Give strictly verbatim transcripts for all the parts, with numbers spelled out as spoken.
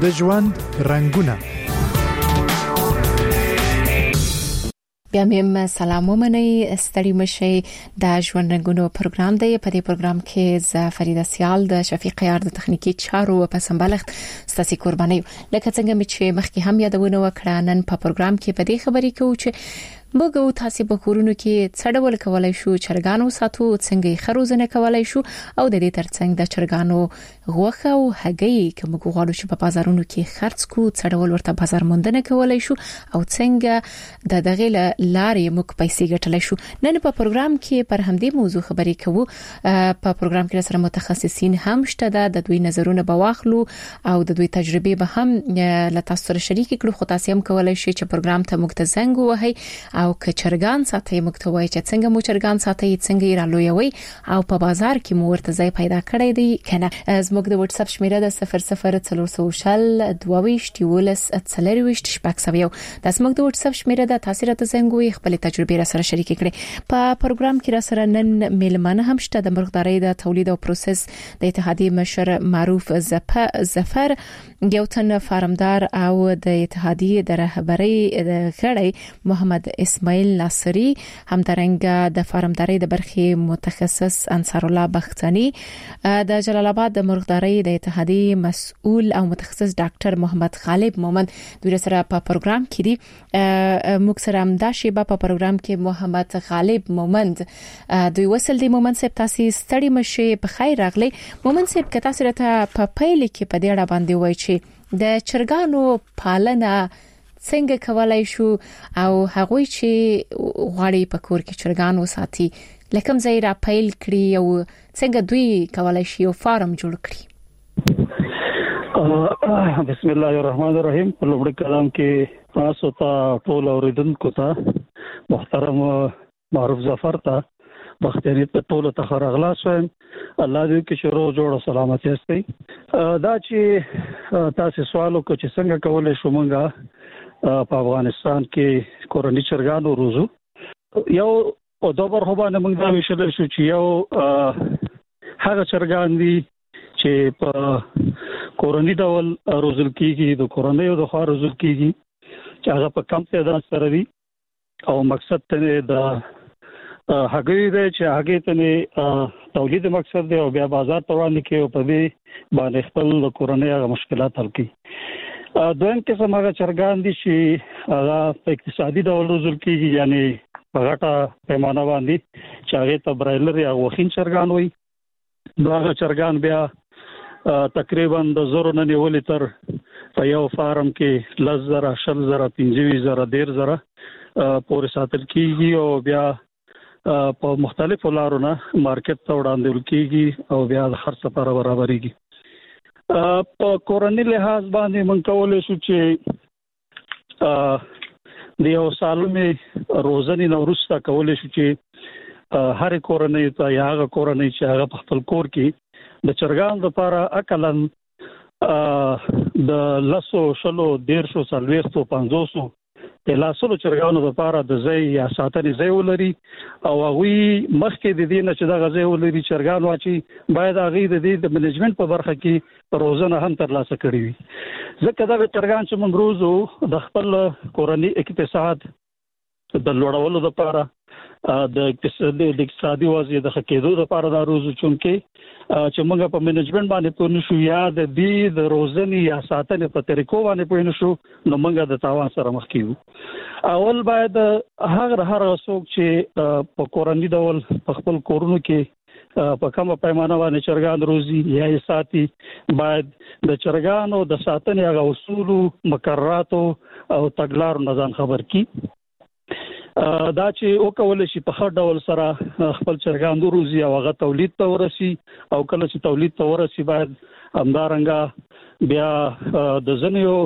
د ژوند رنگونه. بیا مې سلام ومنئ، ستړي مشئ. د ژوند رنگونو پروګرام دی. په دې پروګرام کې ز فریده سیال د شفیق یار د تخنیکی چارو په سمبالښت ستاسو قرباني. لکه څنګه چې مخکې هم یادونه وکړه، نن په پروګرام کې په دې خبرې کوو چې موږ تاسو په کورونو کې څړول کولای شو، چرګانو ساتو څنګه خروزنه کولای شو، او د دې ترڅنګ د چرګانو غوښه او هګۍ کوم غواړو چې په بازارونو کې خرڅ کو، څړول ورته بازار موندنه کولای شو، او څنګه د دغه لارې موږ پیسې ګټلای شو. نن په پروګرام کې پر همدې موضوع خبرې کوو. په پروګرام کې سره متخصصین هم شته، د دوی نظرونه به واخلو او د دوی تجربه به هم له تاسو سره شریک کړو. خو تاسو هم کولای شئ چې پروګرام ته موږ ته زنګ ووهئ او که چرګان ساتي موږ ته وایي چې څنګه مو چرګان ساتي، څنګه یې رالویوي، او په بازار کې مو ورته ځای پیدا کړی دی کنه. زموږ د واتس اپ شمیره د صفر صفر څلور سوشل دوه ولس څلرويشت شپږ سوي. د زموږ د واتس اپ شمیره د تاسو راته زنګ وي، خپل تجربه را سره شریک کړئ. په پروګرام کې را سره نن میلمانه هم شته. د مرغدارۍ د تولید او پروسس د اتحادیې مشر معروف ظفر، یو تن فارمدار او د اتحادیې د رهبرۍ غړی محمد اسماعیل ناصری، همدارنګه د فارمدارۍ د برخې متخصص انصار الله بختانی، د جلال آباد د مرغدارۍ د اتحادیې مسؤل او متخصص ډاکټر محمد غالب مومند دوی سره په پروګرام کې دي. موږ سره هم دا شی په پروګرام کې محمد غالب مومند دوی وصل دي. مومند صاحب تاسو ستړي مشه، په خیر راغلي. مومند صاحب که تاسو راته په پیل کې په دې اړه باندې وایي چې د چرګانو پالنه څنګه کولای شو، او هغه چې غواړي په کور کې چرګان وساتي لکه ځای را پیل کړی، او څنګه دوی کولای شي یو فارم جوړ کړي. بسم الله الرحمن الرحیم. په لومړي کلام کې تاسو ته ټول اوریدونکو ته محترم معروف ظفر ته بختیاری ته ټول ته خراغلاس وایم. الله دې کې شروع جوړ سلامتی استي. دا چې تاسو سوال وکړو چې څنګه کولای شو موږ په افغانستان کې کورني چرګانو روزو، یو او دوبر خو باندې موږ دا ویشل شو چې یو هغه چرګان دي چې په کورني ډول روزل کیږي، د کورنۍ او د خار روزل کیږي، چې هغه په کم تعداد سره دي، او مقصد ته د هغه دی چې هغه ته تولید مقصد دی، او بیا بازار ته وړاندې کوي او په دې باندې خپل کورنۍ هغه مشکلات حل کوي. دویم قسم هغه چرګان دي چې هغه په اقتصادي ډول روزل کیږي، یعنی په غټه پیمانه باندې، چې هغه ته برایلر یا وخین چرګان وي. دا هغه چرګان بیا تقریبا د زرو نه نیولې تر په یو فارم کې لس زره، شل زره، پنځه زره، ډیر زره پورې ساتل کیږي، او بیا په مختلفو لارو نه مارکیټ ته وړاندې کیږي، او بیا د خرڅ لپاره برابرېږي. په کورنۍ لحاظ باندې موږ کولای شو چې د یو سالمې روزنې نو وروسته کولای شو چې هر کورنۍ ته یا هغه کورنۍ چې هغه په خپل کور کې د چرګانو لپاره اقلن د لسو شلو دیرشو سلويستو پنځوسو د لاسلو چرګانو لپاره د ځای یا ساتنې ځای ولري، او هغه مخکې د دې نه چې د غځای ولري چرګان واچي باید هغه د دې د منیجمنت په برخه کې روزنه هم ترلاسه کړي وي. ځکه دا چرګان چې موږ روزو د خپل کورنۍ اقتصاد د لوړولو لپاره، د اقتصادي د اقتصادي وضعیت د ښه کېدو لپاره دا روزو، چونکې چې موږ په منیجمنت باندې پوه نشو یا د دې د روزنې یا ساتنې په طریقو باندې پوه نشو، نو موږ د تاوان سره مخ کیږو. اول باید هغه هر څوک چې په کورنۍ ډول په خپل کورونو کې په کومه پیمانه باندې چرګان روزي یا یې ساتي، باید د چرګانو د ساتنې هغه اصول، مقررات او تګلارو نه ځان خبر کړي. دا چې او کول شي په خړ ډول سره خپل چرګان روزي او هغه تولید ته ورسي، او کله چې تولید ته ورسي باید همدارنګه بیا د ځنیو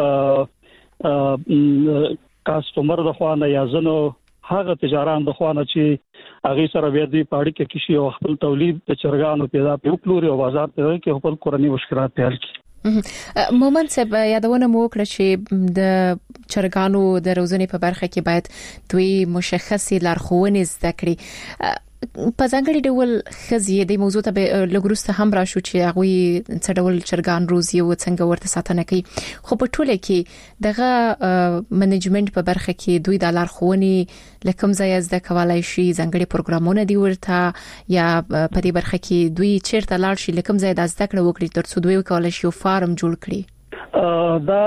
کاستمر د خوانه یا ځنو هغه تجاران د خوانه چې هغه سره بیا دې پاړی کې کشي او خپل تولید د چرګانو پیدا په وکړي او بازار ته کې خپل کورنۍ مشکلات حل کړي. مومند صاحب یادونه مو وکړه چې د چرګانو د روزنې په برخه کې باید دوی مشخصي لارښوونې زده کړي. په ځانګړي ډول خزي د موضوع ته لګروسته هم راشو چې هغه څه ډول چرګان روزي او څنګه ورته ساتنه کوي خو په ټوله کې دغه منیجمنت په برخه کې دوی د لارښوونې لکم ځای زده کولای شي ځانګړي پروګرامونه دی ورته یا په دې برخه کې دوی چیرته لاړ شي لکم ځای د زده کړه وکړي ترڅو دوی کولای شي فارم جوړ کړي دا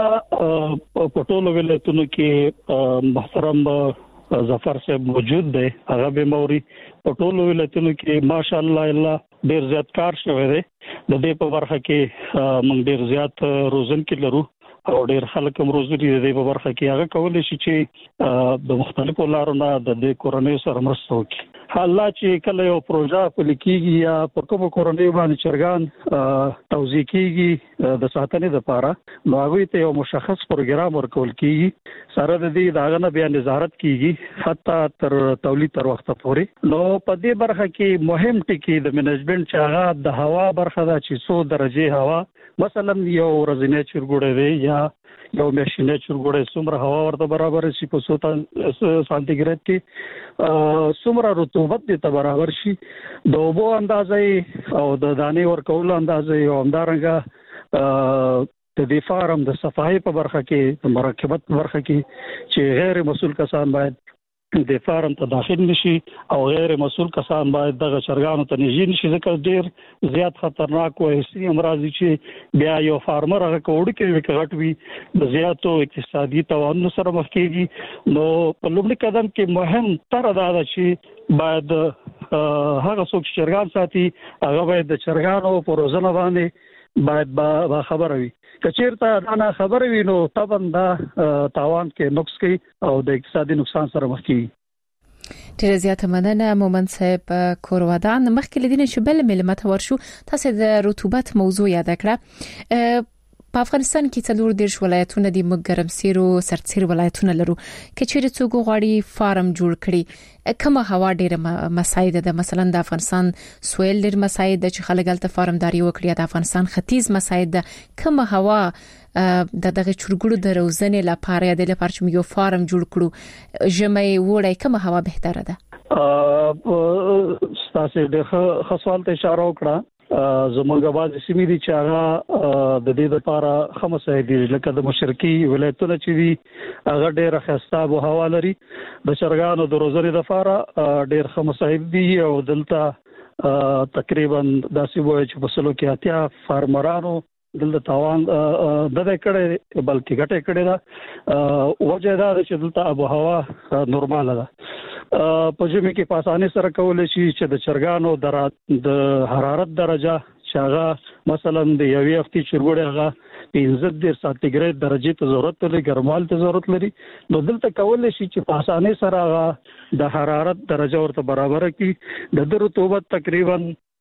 په ټولو ولایتونو کې محترم ظفر صاحب موجود دی هغه به موري په ټولو ولایتونو کې ماشاءالله الله ډیر زیات کار شوی دی د دې په برخه کې موږ ډیر زیات روزنکي لرو او ډیر خلک هم روزري د دې په برخه کې هغه کولای شي چې د مختلفو لارو نه د دې کورنۍ سره مرسته وکړي حالا چې کله یو پروژه په لیکيږي یا په کومه کورنۍ باندې چرګان توزیع کیږي د ساتنې لپاره نو هغه ته یو مشخص پروګرام ورکول کیږي سره د دې داغه نه بیا نظارت کیږي حتی تر تولید تر وخت پورې نو په دې برخه کې مهم ټکی د منیجمنت چې هغه د هوا برخه ده چې څو درجه هوا مثلا یو ورځنی چرګوړی دی یا یو ماشینه چرګوړی څومره هوا ورته برابر شي په څو سانتیګریډ کې څومره رطوبت دې ته برابر شي د اوبو اندازې او د دانې ورکول اندازې او همدارنګه د دې فارم د صفایي په برخه کې د مراقبت په برخه کې چې غیر مسؤل کسان باید د فارم ته داخل نشي او غیر مسؤل کسان باید دغه چرګانو ته نږدې نشي ځکه ډیر زیات خطرناک او هستي امراض چې بیا یو فارمر هغه کوډ کې وکړټ وي د زیاتو اقتصادي توان سره مخ کېږي نو په لومړي قدم کې مهم تر دا ده چې باید هغه څوک چرګان ساتي هغه باید د چرګانو په روزنه باندې باید با خبر وي کچیرته دا نه خبر وي نو طبعا دا تاوان کې نقص کوي او د اقتصادي نقصان سره مخ کیږي ډیر زیاته مننه مومن صاحب کورودان مخکې لدین چې بل ملمت ورشو تاسو د رطوبت موضوع یاد کړه په افغانستان کې څلور دیرش ولایتونه دي موږ ګرمسیرو سرتسیر ولایتونه لرو کچېره څوک غواړي فارم جوړ کړي کومه هوا ډیره مساعد ده مثلا د افغانستان سویل ډیر مساعد ده چې خلک الته فارمداري وکړي د افغانستان ختیځ مساعد ده کومه هوا د دغه چرګړو د روزنې لپاره د لپاره چې یو فارم جوړ کړو ژمي وړي کومه هوا بهتره ده تاسو د خاصوال ته اشاره وکړه زموږ باز سیمې دي چې هغه د دې لپاره خمسه دي لکه د مشرقي ولایتونو چې دي هغه ډېر خسته او هوا لري د چرګانو د روزنې لپاره ډېر خمسه دي او دلته تقریبا داسې وایي چې په سلو کې اتیا فارمرانو دلته تاوان د دې کړه بلکې ګټه کړه دا وجه دا چې دلته ابو هوا نورمال ده په ژمي کې په اسانۍ سره کولای شي چې د چرګانو د حرارت درجه چې هغه مثلا د یوې هفتې چرګوړي هغه پنځه دیرش سانتیګریډ درجه ته ضرورت لري ګرموال ته ضرورت لري نو دلته کولای شي چې په اسانۍ سره هغه د حرارت درجه ورته برابر کړي د رطوبت تقریبا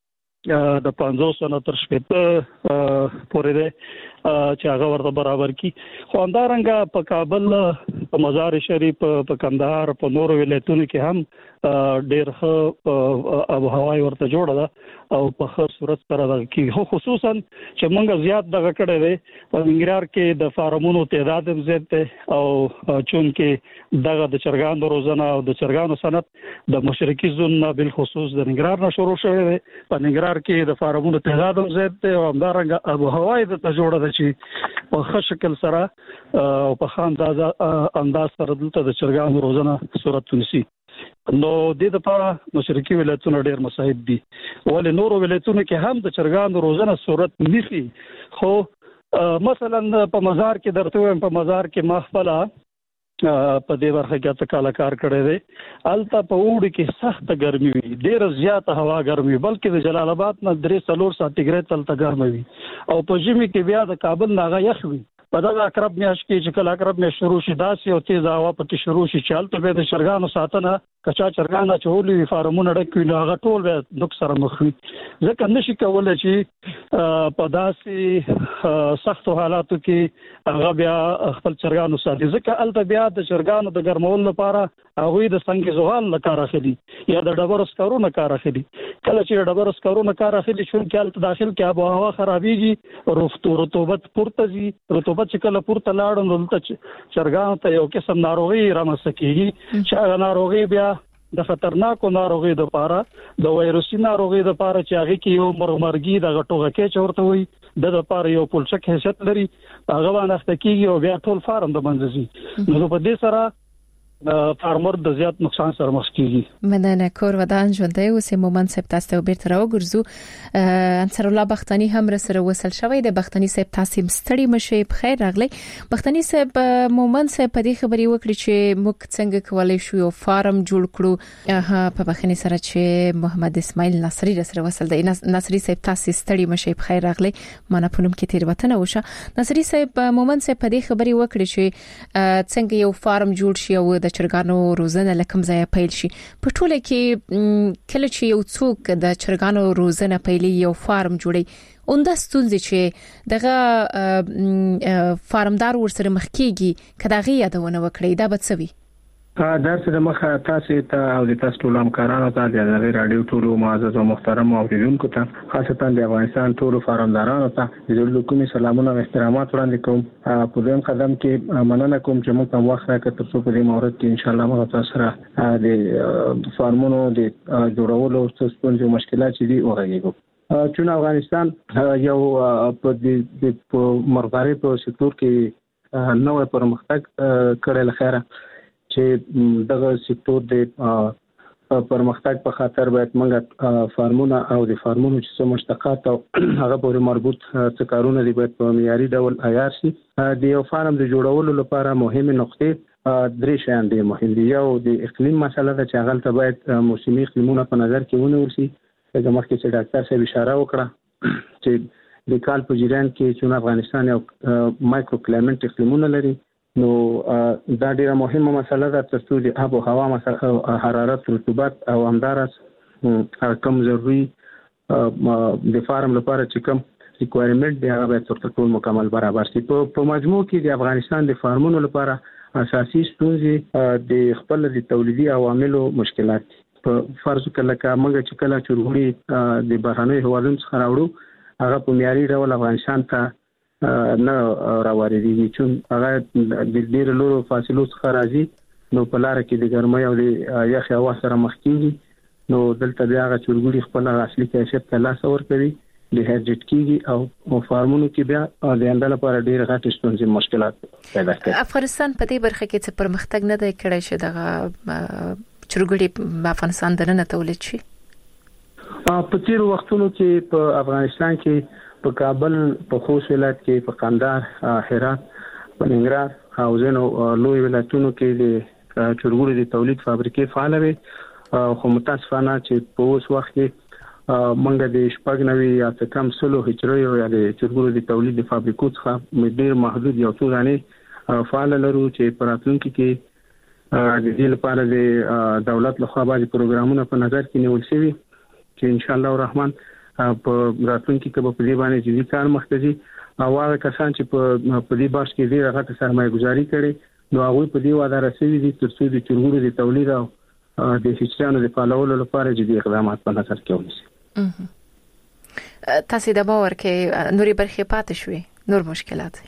د پنځوس نه تر شپږ پورې ده چې هغه ورته برابر کی خو اندارنګه په کابل په مزار شریف په کندهار په نورو ولایتونو کې هم ډېر ښه ابو هوا ورته جوړه ده او په ښه صورت سره ده کې خصوصا چې موږ زیات دغه کړی دی په ننګرهار کې د فارمونو تعداد هم زیات دی او چون کې دغه د چرګانو روزنه او د چرګانو صنعت د مشرقي زون نه بل خصوص د ننګرهار نه شروع شوی دی په ننګرهار کې د فارمونو تعداد هم زیات دی او همدارنګه ابو هوا یې ته جوړه ده چې په ښه شکل سره او په ښه اندازه انداز سره دلته د چرګانو روزنه صورت ونیسي نو د دې لپاره مشرقي ولایتونه ډېر مساعد دي ولې نورو ولایتونو کې هم د چرګانو روزنه صورت نیسي خو مثلا په مزار کې درته وایم په مزار کې مخفله په دې برخه کې تکاله کار کړی دی الته په وړي کې سخت ګرمي وي ډېر زیات هوا ګرمي بلکې د جلال آباد نه درې څلور سانتیګریډ تلته ګرمي وي او په ژمي کې بیا د کابل نه هغه یخ وي په دغه اقرب میاشت کې چې کله اقرب میاشت شروع شي داسې او تیز هوا پکې شروع شي چې هلته به د چرګانو ساتنه کچا چرګان اچولي وي فارمونه ډک وي نو هغه ټول به نقص سره مخ وي ځکه نشي کولی چې په داسې سختو حالاتو کې هغه بیا خپل چرګانو ساتي ځکه هلته بیا د چرګانو د ګرمولو لپاره هغوی د سنګ زغال نه کار اخلي یا د ډبرو سکرو نه کار اخلي کله چې د ډبرو سکرو نه کار اخلي چونکې هلته داخل کې آب و هوا خرابېږي رطوبت پورته ځي رطوبت چې کله پورته لاړ نو دلته چرګانو ته یو قسم ناروغي رامنځته کېږي چې هغه ناروغي بیا د خطرناکو ناروغي د لپاره د وایروسي ناروغي د لپاره چې هغه کې یو مرغمرګي د غټوغه کې چورته وي د لپاره یو پولچک حیثیت لري هغه باندې اختکیږي او بیا ټول فارم د منځي نو په دې سره فارمر د زیات نقصان سره مخ کیږي. مننه کور ودان ژوندۍ اوسې مومن سپ تاسو ته بیرته راوګرځو. انصر الله بختانی هم سره وصل شوی د بختانی سپ تاسو ستړي مشه په خیر راغلی. بختانی سپ مومن سپ په دې خبري وکړي چې موږ څنګه کولای شو یو فارم جوړ کړو په بخنی سره چې محمد اسماعیل نصری سره وصل دی. نصری سپ تاسو ستړي مشه په خیر راغلی. مانه پونم کې تیر وطن وشه. نصری سپ مومن سپ په دې خبري وکړي چې څنګه یو فارم جوړ شي او چرګانو روزنه لکم ځای پیل شي. په ټوله کې کله چې یو څوک د چرګانو روزنه پیلي یو فارم جوړي اونده ستونزې چې دغه فارمدار ورسره مخ کیږي کداغي یادونه وکړي دا به څه وي؟ دا څه د مخه تاسو ته او د تاسو ټول همکارانو ته د غیر رادیو ټول معزز او محترم اوریدونکو ته خاصتا د افغانستان ټول فارمدارانو ته د لوکمي سلامونه او احترامات وړاندې کوم. په دې قدم کې مننه کوم چې موږ هم وخت راکړ تر څو په دې مورد کې ان شاء الله موږ تاسو سره د فارمونو د جوړولو او ستونزو مشکلات چې دي وغږیږو. چون افغانستان یو په د مرغداري په سکتور کې نوې پرمختګ کړی لخيره چې دغه سکتور د پرمختګ په خاطر باید موږ فارمونه او د فارمونو چې څه مشتقات او هغه پورې مربوط څه کارونه دي باید په معیاري ډول عیار شي. د یو فارم د جوړولو لپاره مهمه نقطې درې شیان دي مهم دي. یو د اقلیم مسله ده چې هغه ته باید موسمي اقلیمونه په نظر کې ونیول شي. د مخکې چې ډاکټر صاحب اشاره وکړه چې د کال په جریان کې چې افغانستان یو مایکرو کلایمټ اقلیمونه لري نو دا ډیره مهمه مسله ده ترڅو د آب او هوا مسله حرارت رطوبت او همدارس کم ضروري د فارم لپاره چې کم ریکوایرمنت دی هغه باید تر ټولو مکمل برابر شي. په مجموع کې د افغانستان د فارمونو لپاره اساسي ستونزې د خپل د تولیدي عواملو مشکلات دي. په فرض کله کا موږ چې کله چورغړي د بهرنۍ هوادونو څخه راوړو هغه په معیاري ډول افغانستان ته نه راوړي چون هغه د ډېر لورو فاصلو څخه راځي نو په لار کې د ګرمۍ او د یخ هوا سره مخ کیږي نو دلته بیا هغه چورګړي خپل اصلي کیفیت ته لاس ور کوي د هرجټ کیږي او فارمونو کې بیا د اندل لپاره ډېر غټ ستونزې مشکلات پیدا کوي. افغانستان په دې برخه کې څه پرمختګ نه دی کړی چې دغه چورګړي په افغانستان دننه تولید شي. په تیر وختونو کې په افغانستان کې په کابل په خوست ولایت کې په قندهار هرات په ننګرهار او ځینو لوی ولایتونو کې د چورګړو د تولید فابریکې فعال وي خو متاسفانه چې په اوس وخت کې منګه د شپږ نوي یا کم سلو هجريو یا د چورګړو د تولید فابریکو څخه ډېر محدود یو څو غني فعال لرو چې په راتلونکي کې د دې لپاره د دولت لخوا باندې پروګرامونه په نظر کې نیول شوي چې ان شاء الله الرحمن په راتلونکي کې په دې باندې جدي کار مخته دي او هغه کسان چې په په دې باش کې ډېر غټه سرمایه گذاري کړي نو هغه په دې وعده رسېږي دي ترڅو د چورګړو د تولید او د هیڅانو د فعالولو لپاره جدي اقدامات په نظر کې ونیسي. تاسو د باور کې نوري برخه پاتې شوي نور مشکلات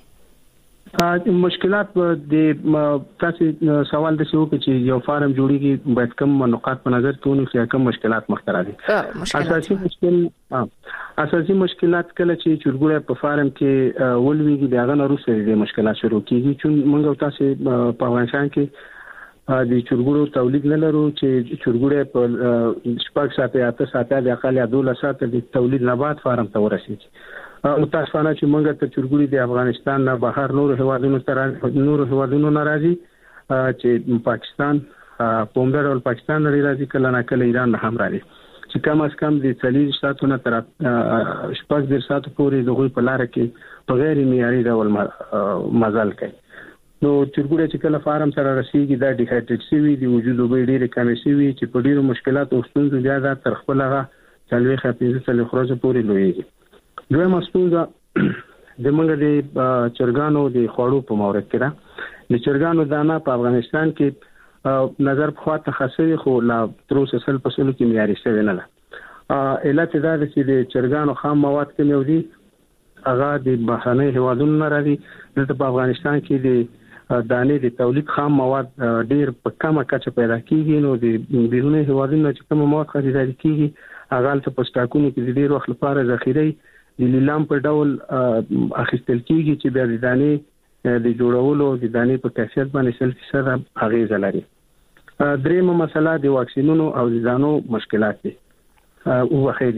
مشکلات د تاسو سوال د شو چې یو فارم جوړیږي باید کوم نقاط په نظر کې ونیول کوم مشکلات مخته راځي. اساسي مشکل اساسي مشکلات کله چې چورګړی په فارم کې ولويږي دا غن وروسته د مشکلات شروع کیږي چې موږ تاسو په افغانستان کې د چورګړو تولید نه لرو چې چورګړی په شپږ ساعته یا اته ساعته د اقل یا دوه ساعته د تولید نه بعد فارم ته ورسیږي. متاسفانه چې موږ ته چورګړي د افغانستان نه بهر نور هوادونو تر نور هوادونو ناراضي چې پاکستان په عمده ډول پاکستان لري راځي کله نه کله ایران هم راځي چې کم از کم د څلور ساعتونو تر شپږ ډیر ساعت پورې دغه په لار کې په غیر معیاري ډول مزل کوي. نو چورګړي چې کله فارم سره رسیدي دا د هایډریټ سي د وجود وبې ډیره کمې شي چې په ډیرو مشکلات او ستونزو زیاده تر خپل هغه څلوي خپې څلوي خروج پورې لویږي. دوی مسئول د موږ د چرګانو د خوړو په مورد کې دا د چرګانو دانه په افغانستان کې نظر په خاطر خاصه خو لا تر اوسه سل په سلو کې معیاري شوی نه ده. علت دا ده چې د چرګانو خام مواد کې نو دي هغه د بهرنۍ هوادونو نه راځي. دلته په افغانستان کې د دانې د تولید خام مواد ډیر په کمه کچه پیدا کیږي، نو د بیرونی هیوادونو چې کوم مواد خریداري کیږي هغه ته په سټاکونو کې د ډیر وخت لپاره ذخیره د لیلام په ډول اخیستل کیږي چې بیا د دانې د جوړولو د دانې په کیفیت باندې سل فیصد اغیز لري. دریمه مسله د واکسینونو او د ځانو مشکلات دي او واخې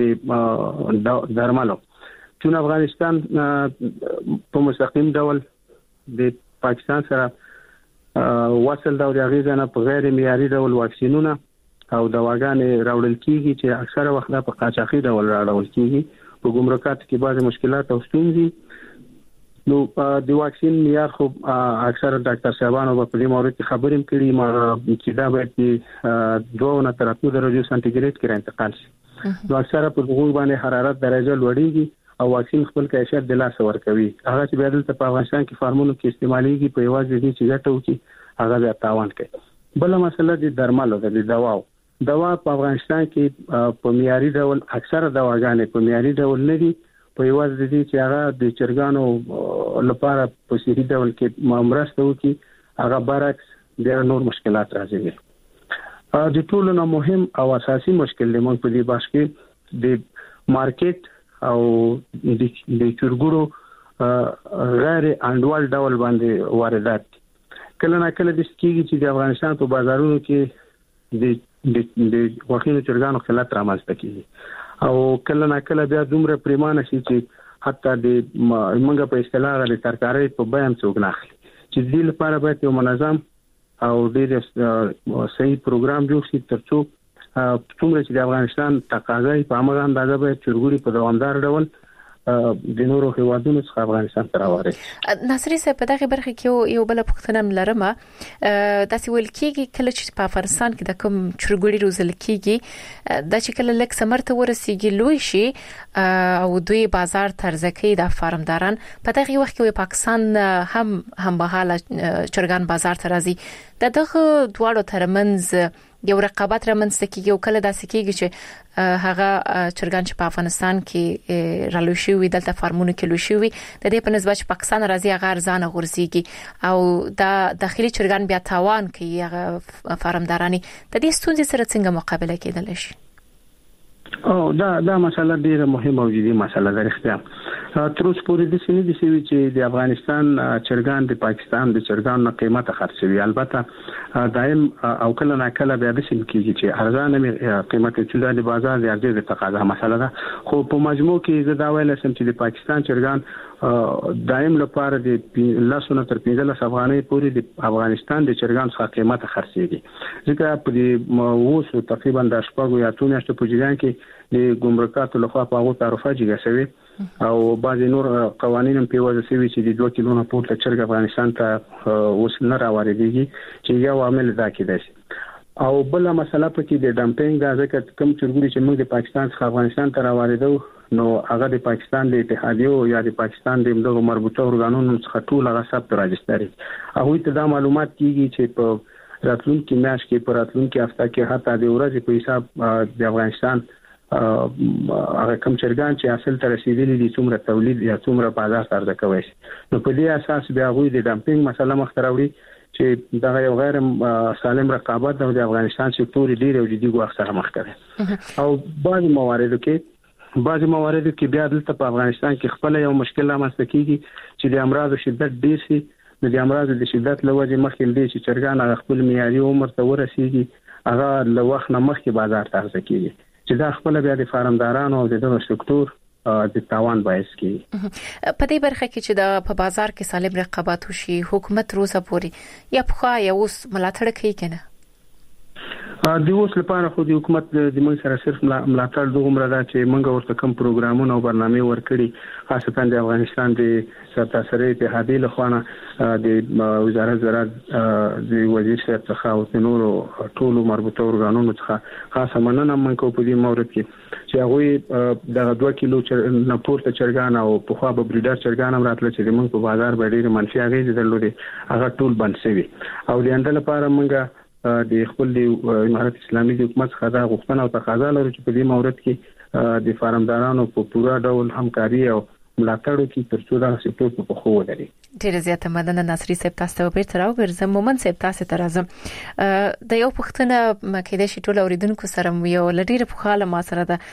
د درملو. چون افغانستان په مستقیم ډول د پاکستان سره وصل دا د اغیز نه په غیر معیاري ډول واکسینونه او دواګانې راوړل کیږي چې اکثره وخت په قاچاقي ډول راوړل کیږي. په ګمرکات کې بعض مشکلات او ستونزې نو د واکسین معیار خو اکثر ډاکټر صاحبانو په دې مورد کې خبرې کړي ما چې دا باید دوه نه تر اتو درجو سانتیګریډ کې انتقال شي. نو اکثر په دغه باندې حرارت درجه لوړیږي او واکسین خپل کیفیت د لاس ورکوي. هغه چې بیا دلته په افغانستان کې فارمونو کې استعماليږي په یوازې دې چې ګټو کې هغه بیا تاوان کوي. بل مسله د درملو د دواو دوا په افغانستان کې په معیاري ډول اکثره دواګانې په معیاري ډول نه دي، په یوازې دي چې هغه د چرګانو لپاره په سیری ډول کې مرسته وکړي، هغه برعکس ډېر نور مشکلات راځي. د ټولو نه مهم او اساسي مشکل دی موږ په دې باندې کې د مارکیټ او د چرګورو غیر انډوال ډول باندې واردات. کله نه کله د سکیږي چې د افغانستان په بازارونو کې د د وخینو چرګانو خلات رامنځته کیږي او کله نه کله بیا دومره پریمانه شي چې حتی د منګه په اصطلاح د ترکارۍ په بیان څوک نه اخلي. چې دې لپاره باید یو منظم او ډېر صحیح پروګرام جوړ شي ترڅو څومره چې د افغانستان تقاضا په هغه اندازه باید چرګوري په دوامدار ډول د نورو هیوادونو څخه افغانستان ته راوړي. ناصري صاحب په دغه برخه کې یو بل پوښتنه لرم. داسې ول کېږي کله چې په افغانستان کې د کوم چرګوري روزل کېږي د چې کله لک سمرته ورسیږي لوی شي او دوی بازار ترځکې د فارمداران په دغه وخت کې پاکستان هم هم بهاله چرګان بازار ته راځي. دغه دواړو ترمنځ یو رقابت رامنځته کیږي او کله داسې کیږي چې هغه چرګان چې په افغانستان کې رالو شوی دلته فارمونو کې لو شوی د دې په نسبت چې پاکستان راځي هغه ارزانه غورځيږي او د داخلي چرګان بیا تاوان کوي هغه فارمدارانی د دې ستونزې سره څنګه مقابله کېدل شي؟ او دا دا مسله ډیره مهمه او جدي مسله ده. اختیار تر اوسه پورې د سینې د سوي چې د افغانستان چرګان د پاکستان د چرګان نه قیمته خرڅوي. البته دایم او کله نه کله بیا د سیم کېږي چې ارزانه قیمت چې د بازار د ارزښت د تقاضا مسله ده. خو په مجموع کې زه دا ویل سم چې د پاکستان چرګان دایم لپاره د لاسونه تر پنځلس افغانۍ پورې د افغانستان د چرګان څخه قیمته خرڅيږي. ځکه په دې اوس تقریبا د شپږو یا اتو میاشتو په جریان کې د ګمرکاتو لخوا په هغه تعرفه جګه شوی او بعضی نور قوانین هم په وجه سوي چې د دوه کیلو نه پورته چرګ افغانستان ته اوس نه راوړيږي چې یو عامل دا کېدای شي. او بل مسله پکې د ډمپینګ دا ځکه کوم چرګوري چې موږ د پاکستان څخه افغانستان ته راوړیدو نو هغه د پاکستان د اتحادیو یا د پاکستان د دغه مربوطه ارګانونو څخه ټول هغه ثبت راجستري. هغه ته دا معلومات کیږي چې په راتلونکي میاشت کې په راتلونکي هفته کې حتی د ورځې په حساب د افغانستان هغه کوم چرګان چې اصل ته رسیدلي دي څومره تولید یا څومره بازار ته کوي. نو په دې اساس بیا غوي د ډمپینګ مسله مخ ته راوړي چې دا یو غیر سالم رقابت د افغانستان سکتور ډیر او جدي ګواښ سره مخ کوي. او بعض مواردو کې بعض مواردو کې بیا دلته په افغانستان کې خپل یو مشکل رامنځته کیږي چې د امراض شدت ډیر شي. د امراض د شدت لوجه مخکې دي چې چرګان خپل معیاري عمر ته ورسیږي هغه له وخت نه مخکې بازار ته ځي چې دا خپل بیا د فارمدارانو او د دغه سکتور د تاوان باعث کیږي. په دې برخه کې چې د په بازار کې سالم رقابت وشي حکومت روزه پوري یا په یا اوس ملاتړ کوي کنه؟ د اوس لپاره خو د حکومت د موږ سره صرف ملاتړ دومره ده چې موږ ورته کوم پروګرامونه او برنامه ورکړي خاصتا د افغانستان د سرتاسري اتحادیې لخوا د وزارت زراعت د وزیر صاحب څخه او د نورو ټولو مربوطه ارګانونو څخه خاصه مننه موږ کو په دې مورد کې چې هغه د دوه کیلو نه پورته چرګان او په خوا به بریډر چرګان هم راتل چې موږ په بازار باندې ډېر منفي اغیز درلودي هغه ټول بند شوی او د اندل لپاره موږ د خپل د امارت اسلامي حکومت څخه دا غوښتنه او تقاضا لرو چې په دې مورد کې د فارمدارانو په پوره ډول همکاري او ملاتړ وکړي ترڅو دا سپورت په خو ولري. ډیره زیاته مننه ناصری صاحب، تاسو ته بیرته راوګرځم. مومن صاحب تاسو ته راځم. د یو پښتنه مکه د شټول اوریدونکو سره یو لډیره په خاله ما سره ده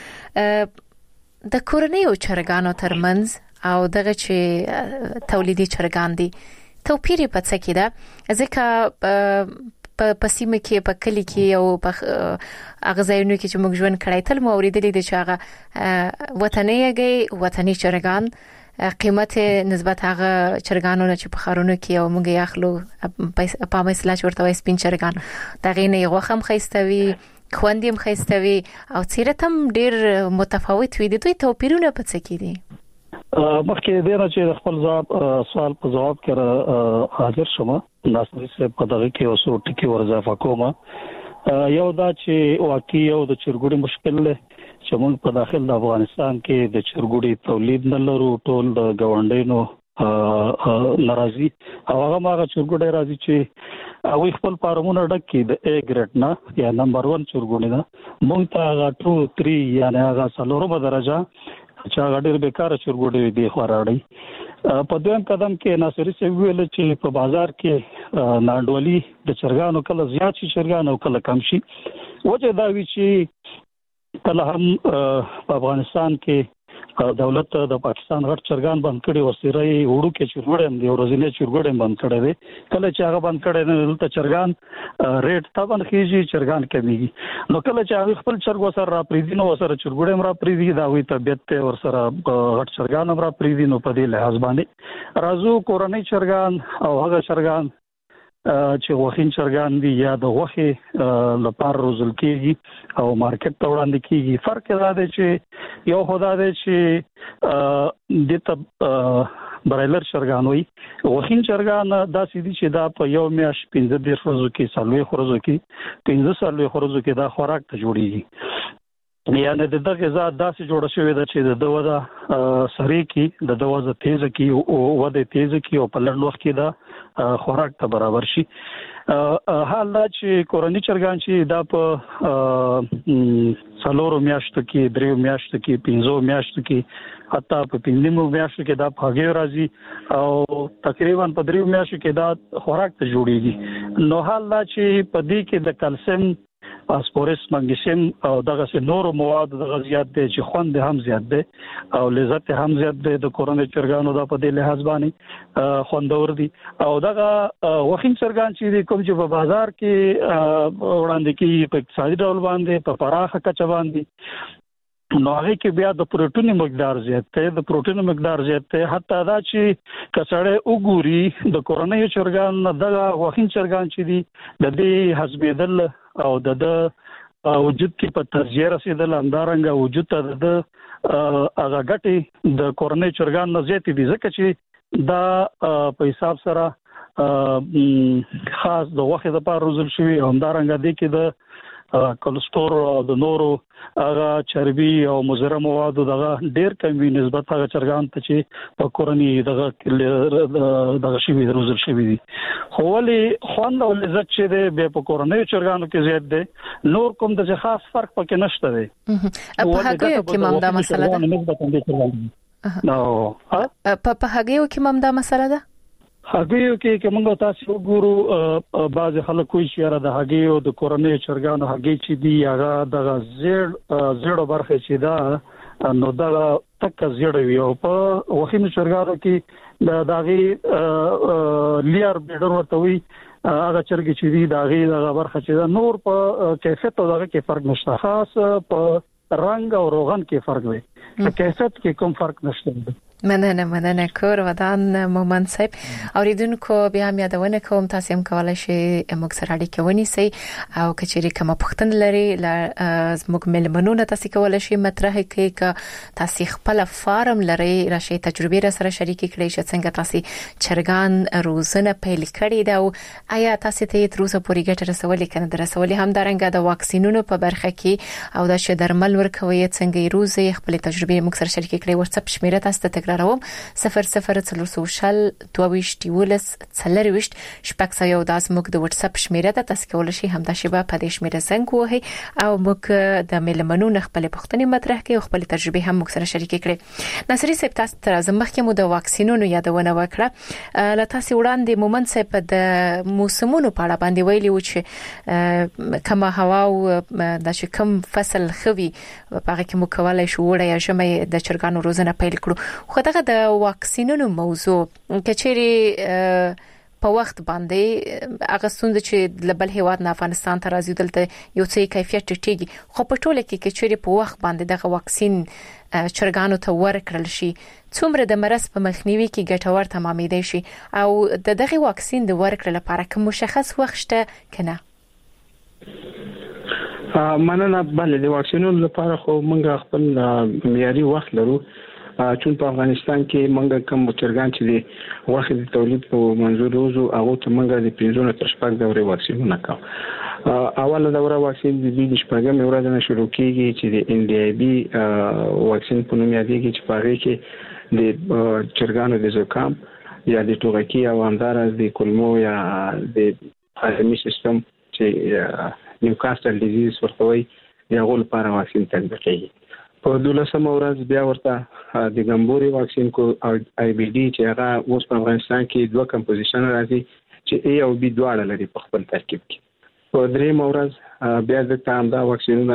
د کورنۍ او چرګانو ترمنځ او دغه چې تولیدي چرګان دي توپیر په څه کې ده؟ ځکه په پسیمه کې په کلی کې او په اغزاینو کې چې موږ ژوند کړی تل مو اوریدلې دي چې هغه وطني یګي وطني چرګان قیمت نسبت هغه چرګانو نه چې په خارونو کې او موږ یې اخلو په مثلا ورته وای سپین چرګان دغه نه یو خم خيستوي خوندیم خيستوي او چیرته هم ډیر متفاوت وي. د دوی توپیرونه په څه کې دي؟ مخکې د نه چې خپل ځواب سوال په جواب کې حاضر شوم ناصری صاحب په دغه کې اوسو ټکی ورزافه کومه. یو دا چې واقعي یو د چرګوړي مشکل له چې موږ په داخل د افغانستان کې د چرګوړي تولید نه لرو، ټول د غونډینو ناراضي او هغه ماغه چرګوړي راځي چې او خپل فارمونه ډک کې د A ګریډ نه یا نمبر ون چرګوړي نه موږ ته هغه ټو تھری یعنی هغه څلورمه درجه چې هغه ډېر بیکاره چرګوړي دي خوراړي. په دویم قدم کې ناصری صاحب ویل چې په بازار کې ناډولي د چرګانو کله زیات شي چرګانو کله کم شي. وجه دا وی چې کله هم په افغانستان کې دولت د پاکستان غټ چرګان بند کړي وسیري وړو کې چرګوړم دی ورځنی چرګوړم بند کړي دي. کله چې هغه بند کړي نه دلته چرګان ریټ تابن خيږي چرګان کمیږي. نو کله چې هغه خپل چرګو سره را پریدي نو سره چرګوړم را پریدي دا وي طبيعت ته ور سره غټ چرګان را پریدي نو په دې لحاظ باندې راځو کورنۍ چرګان او هغه چرګان چې وخین چرګان دي یا د وخه لپاره روزل کېږي او مارکیټ ته وړاندې کېږي. فرق دا دی چې یو خدای دی چې د ته برایلر چرګان وي، وخین چرګان دا سیدي چې دا په یو میاش پنځه ډیر ورځو کې سالوي خورزو کې پنځه سالوي خورزو کې دا خوراک ته جوړیږي. یعنی د دغه ذات داسې جوړ شوی دی چې د دوه سری کې د دوه تیز کې او وده تیز کې او په لړ وخت کې دا خوراک ته برابر شي. حال دا چې کورنۍ چرګان چې دا په څلورو میاشتو کې دریو میاشتو کې پنځو میاشتو کې حتی په پنځمو میاشتو کې دا پاګې راځي او تقریبا په دریو میاشتو کې دا خوراک ته جوړیږي. نو حال دا چې په دې کې د کلسیم فاسفورس مګنیسیم او دغه نورو مواد دغه زیات دي چې خوند هم زیات دي او لذت هم زیات دي. د کورنۍ چرګانو د په دې لحاظ باندې خوندور دي او دغه وخین چرګان چې کوم چې په بازار کې وړاندې کې په اقتصادي ډول باندې په پراخه کچه باندې نو هغه کې بیا د پروتین مقدار زیات دی د پروتین مقدار زیات دی. حتی دا چې کسړې وګوري د کورنۍ چرګان دغه وخین چرګان چې دي د دې حسبېدل او د د وجود کې په ترجیح رسیدل اندارنګ وجود ته د هغه ګټي د کورنۍ چرګان نه زیات دي ځکه چې دا په حساب سره خاص د وخت لپاره روزل شوی اندارنګ دي کې د کولېسترول او د نورو هغه چربي او مضر مواد دغه ډیر کمی نسبت هغه چرګان ته چې په کورنۍ دغه دغه شی روزل شوی دي. خو ولې خوند او لذت چې دی به په کورنۍ چرګانو کې زیات دی، نور کوم د خاص فرق پکې نشته دی. په هغه کې مم دا مسله ده. نو په هغه کې مم دا مسله ده. هغه کې کومه تاسو وګورو بعض خلک کوئی شهره د هغه او د کورنۍ چرګانو هغه چې دی هغه د زیړ زیړو برخه چې دا نو دا تک زیړ وي او په وخینو چرګانو کې د داغي لیر بیډر ورته وي هغه چرګ چې دی داغي د برخه چې دا نور په کیفیت او دغه کې فرق نشته، خاص په رنگ او روغن کې فرق وي، په کیفیت کې کوم فرق نشته. مننه مننه کور ودان مومن صاحب. اوریدونکو بیا هم یادونه کوم تاسو هم کولای شئ موږ سره اړیکه ونیسئ او کچېری کومه پوښتنه لري زموږ ملمنونه تاسو کولای شئ مطرح کړئ ک تاسو خپل فارم لري راشي تجربه را سره شریک کړئ چې څنګه تاسو چرګان روزنه پیل کړی دا او آیا تاسو ته تر اوسه پورې ګټه رسولې کنه درسولې هم درنګ د واکسینونو په برخه کې او د شدرمل ورکوي څنګه روزي خپل تجربه موږ سره شریک کړئ. واتساپ شمیره تاسو ته تکراروم صفر صفر څلور شل دوه ولس څلرويشت شپږ سوه یو داس موږ د واتس اپ شمیره ده تاسو کولای شئ همدا شیبه په دې شمیره زنګ ووهئ او موږ د ملمنو خپل پوښتنې مطرح کړو خپل تجربه هم موږ سره شریک کړئ. ناصری صاحب تاسو تر مخکې مو د واکسینونو یادونه وکړه ل تاسو وړاندې مومن صاحب د موسمونو په اړه باندې ویلي و چې کما هوا او د کوم فصل خوي په هغه کې مو کولای شو وړه یا شمه د چرګانو روزنه پیل کړو خو دغه د واکسینونو موضوع کچېری په وخت باندې هغه ستونزه چې لبل هیواد نه افغانستان ته راځي دلته یو څه کیفیت ټیټیږي خو په ټوله کې کچېری په وخت باندې دغه واکسین چرګانو ته ورکړل شي څومره د مرض په مخنیوي کې ګټور تمامېدای شي او د دغه واکسین د ورکړل لپاره کوم مشخص وخت شته کنه؟ مننه. بله د واکسینونو لپاره خو موږ خپل معیاري وخت لرو چون په افغانستان کې موږ کوم چرګان چې د وخت د تولید په منظور روزو هغه ته موږ د پنځه تر شپږ دورې واکسینونه کوو. اوله دوره واکسین د دې شپږم ورځ نه شروع کیږي چې د ان ډي ای بي واکسین په نوم یادېږي چې په هغه کې د چرګانو د زکام یا د ټوغکي او همدارس د کولمو یا د هاضمي سیستم چې نیوکاسل ډیزیز ورته وایي د هغو لپاره واکسین تطبیقېږي. په دولسمه ورځ بیا ورته د ګمبوري واکسین کو آی بي ډي چې هغه اوس په افغانستان کې دوه کمپوزیشن راځي چې ای او بي دواړه لري په خپل ترکیب کې. په دریمه ورځ بیا د تامدا واکسینونه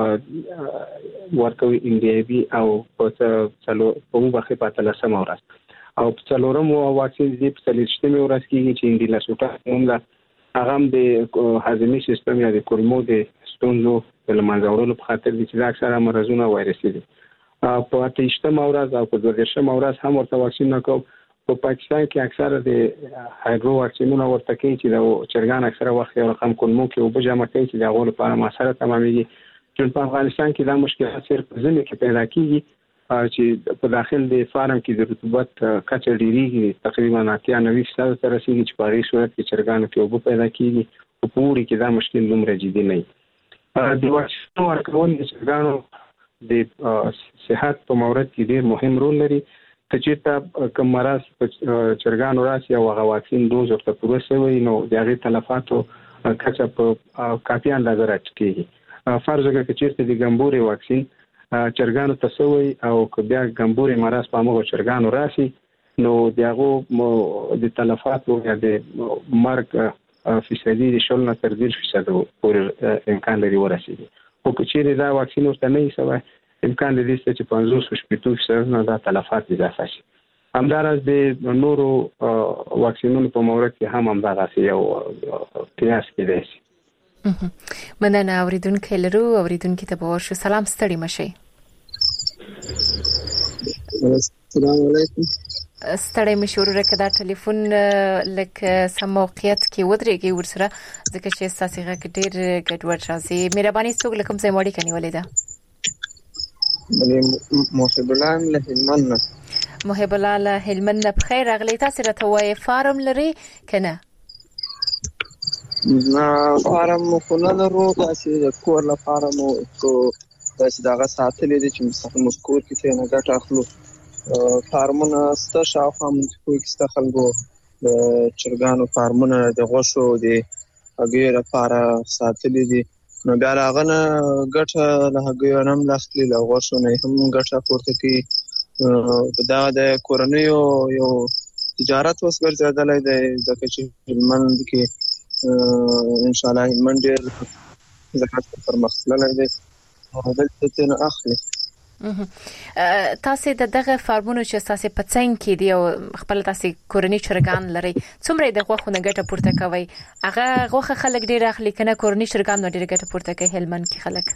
ورکوي ان ډي ای بي او په څلو په مخه په تلسمه ورځ او په څلورم واکسین دې په څلورشتمه ورځ کې چې انډي لاسوټا موږ هغه د هاضمي سیستم یا د کولمو د ستونزو د لمنځه وړلو په خاطر چې د اکثره مرزونه وایرسي دي. په اتهشتمه ورځ او په دوهدېرشمه ورځ هم ورته واکسین نکوم. په پاکستان کې اکثره د هایدرو واکسینونه ورته کوي چې د چرګان اکثره وخت یو رقم کولمو کې او بجامه کوي چې د هغو لپاره مسله تمامېږي. چون په افغانستان کې دا مشکلات صرف ځینې کې پیدا کیږي چې په داخل د فارم کې د رطوبت کچه ډیریږي تقریبا اتیا نوي فیصد ته رسیږي چې په هغې صورت کې چرګانو کې اوبه پیدا کیږي او په اوړي کې دا مشکل دومره جدي نه وي. د واکسین ورکول د چرګانو د صحت په مورد کې ډېر مهم رول لري. که چېرته کوم مرض په چرګانو راسي او هغه واکسین دوز ورته پوره شوی نو د هغې تلفاتو کچه په کافي اندازه راټیټېږي. فرض وکړه که چېرته د ګمبوري واکسین چرګانو ته سوی او که بیا ګمبوري مرض په هغو چرګانو راسي نو د هغو د تلفاتو یا د مرګ فیصدي د شل نه تر دېرش فیصدو پورې امکان لري ورسېږي. خو که چېرې دا واکسین ورته نه وي سوی امکان لري چې پنځوس شپېته فیصد نه دا تلفات اضافه شي. همداراز د نورو واکسینونو په مورد کې هم همدغسې یو قیاس کېدای شي. مننه. اوریدونکي لرو اوریدونکي ته به ورشو. سلام ستړي مشئ. السلام علیکم. ستړي مشئ ورو که دا ټلیفون لکه سم موقعیت کې ودرېږي ورسره ځکه چې ستاسې غږ ډېر ګډوډ راځي. مهرباني څوک له کوم ځای مو اړیکه نیولې ده؟ محب الله له هلمند نه. محب الله له هلمند نه. بخیر راغلی. تاسې راته وایئ فارم لرئ که نه؟ نه فارم خو نه لرو، داسې د کور لپاره مو داسې د هغه ساتلي دي چې موږ کور کې ترېنه ګټه اخلو. فارمونه شته شاوخوا منطقو کې شته خلکو د چرګانو فارمونه د غوښو د هګیو لپاره ساتلي دي. نو بیا له هغه نه ګټه له هګیو نه هم اخلي، له غوښو نه هم ګټه پورته کوي. دا د کورنیو یو تجارت اوس ګرځېدلی دی ځکه چې هلمند کې ان شاء الله هلمند ډېر زکات پرمخ تللی دی او دلته ترېنه اخلي. تاسې د دغه فارمونو چې ستاسې په څنګ کې دي او خپل تاسې کورني چرګان لرئ څومره د غوښو نه ګټه پورته کوئ؟ هغه غوښه خلک ډېر اخلي که نه کورني چرګان نه ډېره ګټه پورته کوي هلمند کې خلک؟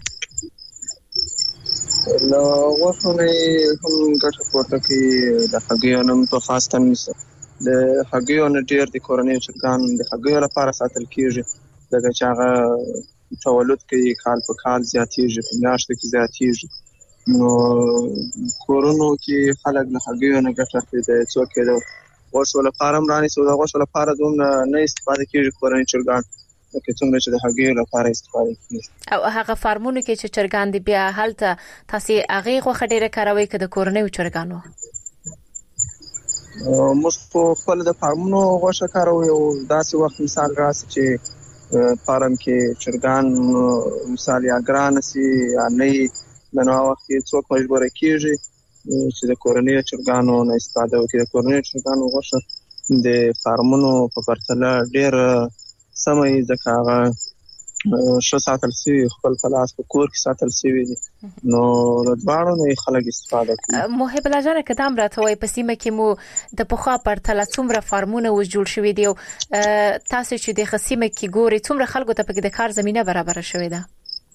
له غوښو نه هم ګټه پورته کوي، د هګیو نه هم په خاص تن د هګیو نه ډېر د کورنیو چرګان د هګیو لپاره ساتل کېږي ځکه چې هغه تولد کوي، کال په کال زیاتېږي، په میاشتو کې زیاتېږي. نو کورونو کې خلک له هګیو نه ګټه اخلي. د څوک یې د غوښو لپاره هم رانیسي او د غوښو لپاره دومره نه استفاده کېږي کورني چرګان لکه څومره چې د هګیو لپاره استفاده کېږي. او هغه فارمونو کې چې چرګان دي بیا هلته تاسې هغې غوښه ډېره کاروئ که د کورنیو چرګانو؟ موږ په خپل د فارمونو غوښه کاروو. یو داسې وخت مثال راسي چې فارم کې چرګان مثال یا ګران سي یا نه، د نو وخت کې څوک مجبور کیږي چې د کورنۍ چرګانو نه استفاده وکړي. د کورنۍ چرګانو غوښه د فارمونو په پرتله ډېر سمه ځکه هغه ښه ساتل شوي، خپل په لاس په کور کې ساتل شوي دي، نو له دواړو نه خلک استفاده کوي. محب الله جان که دا هم راته وایي په سیمه کې مو د پخوا پرتله څومره فارمونه اوس جوړ شوي دي او تاسو چې د سیمه کې ګوري څومره خلکو ته پکې د کار زمينه برابر شوې ده؟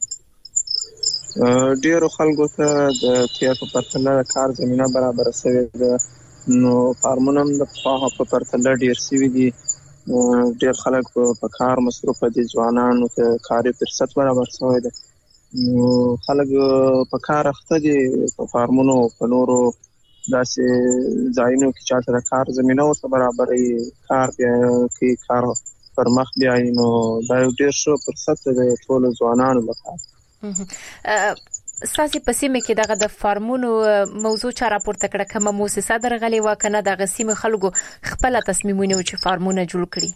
ډیرو خلکو ته د تیر په پرتله کار زمينه برابر شوې ده، نو فارمونه هم د پخوا په پرتله ډیر شوي دي. ډیر خلک په کار مصروف دي، ځوانانو ته کاري فرصت برابر شوی دی، نو خلک په کار اخته دي. په فارمونو په نورو داسې ځایونو کې چې د کار زمينه ورته برابرې کار کوي، کار پر مخ بیایي، نو دا یو ډیر ښه فرصت دی ټول ځوانانو لپاره. ساسي پسیمه کې دغه د فارمونو موضوع چا راپورته کړه، کومه مؤسسه درغلي وکنه دغه سیمه خلکو خپل تصمیمونه چې فارمونه جوړ کړي؟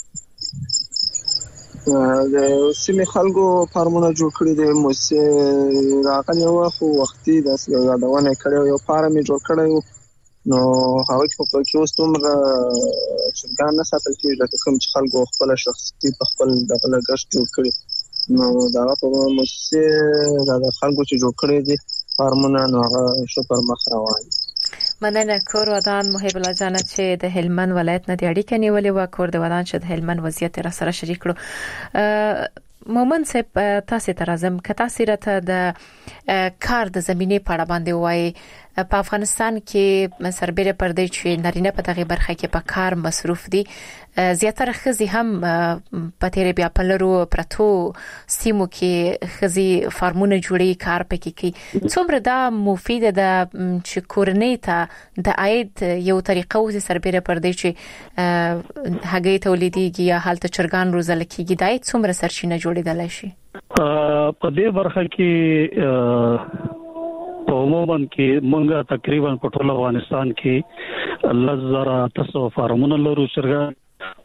د سیمه خلکو فارمونه جوړ کړي د مؤسسه راغلي و، خو وختي د یادونه کړو یو فارم جوړ کړو، نو هغه په کې اوس دومره چرګان نه ساتل کېږي لکه کوم چې خلکو خپل شخصي په خپل دغه لګښت جوړ کړي، نو دا په مؤسسه دا خلکو چې جوړ کړی دي فارمونه، نو هغه شو پر مخ روان. مننه. کور ودان محب الله جان چې د هلمند ولایت نه د اړیکې نیولې و، کور د ودان چې د هلمند وضعیت را سره شریک کړو. مومن صاحب تاسو ته راځم، که تاسو راته د کار د زمينې په اړه باندې وایي. په افغانستان کې سربېره پردې چې نارینه په دغه برخه کې په کار مصروف دي، زیاتره خزي هم په تیرې بیا په لرو پرتو سیمو کې خزي فارمونه جوړي، کار پکې کوي. څومره دا مفید ده چې کورنۍ ته د عاید یو طریقه و سربېره پردې چې هګۍ تولیديږي یا حالت چرګان روزل کېږي، دا څومره سرچینه جوړېدلای شي؟ په دې برخه کې په عموما کې مونږه تقریبا په ټول افغانستان کې لزر تاسو فارمونه لرو چرګان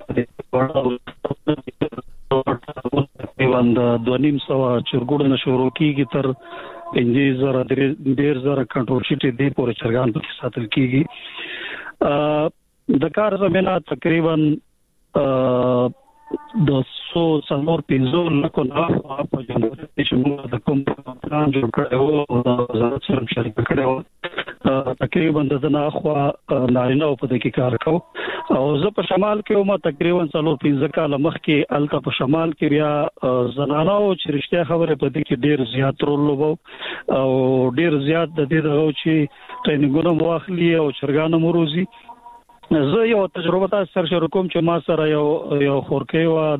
تقریبا د نیم سو چرګوړو شروع کیږي تر پنځه زره ډیر زره کنټرول شي دي پورې چرګان په ساتل کیږي. د کار زمينه تقریبا د سو څلور پنځه لکه نه په جمهوریت کې موږ د کوم پلان جوړ کړو او د وزارت سره شریک کړو، تقریبا د نه خو نارینه په دې کې کار کوو او زه په شمال کې ما تقریبا څلور پنځه کال مخکې الته په شمال کې بیا زنانه او چې رښتیا خبره په دې کې ډیر زیات رول لوبو او ډیر زیات د دې دغه چې ټریننګونه واخلي او چرګان مروزي. زه یو تجربه تاسو سره شریک کوم چې ما سره یو یو خورکې و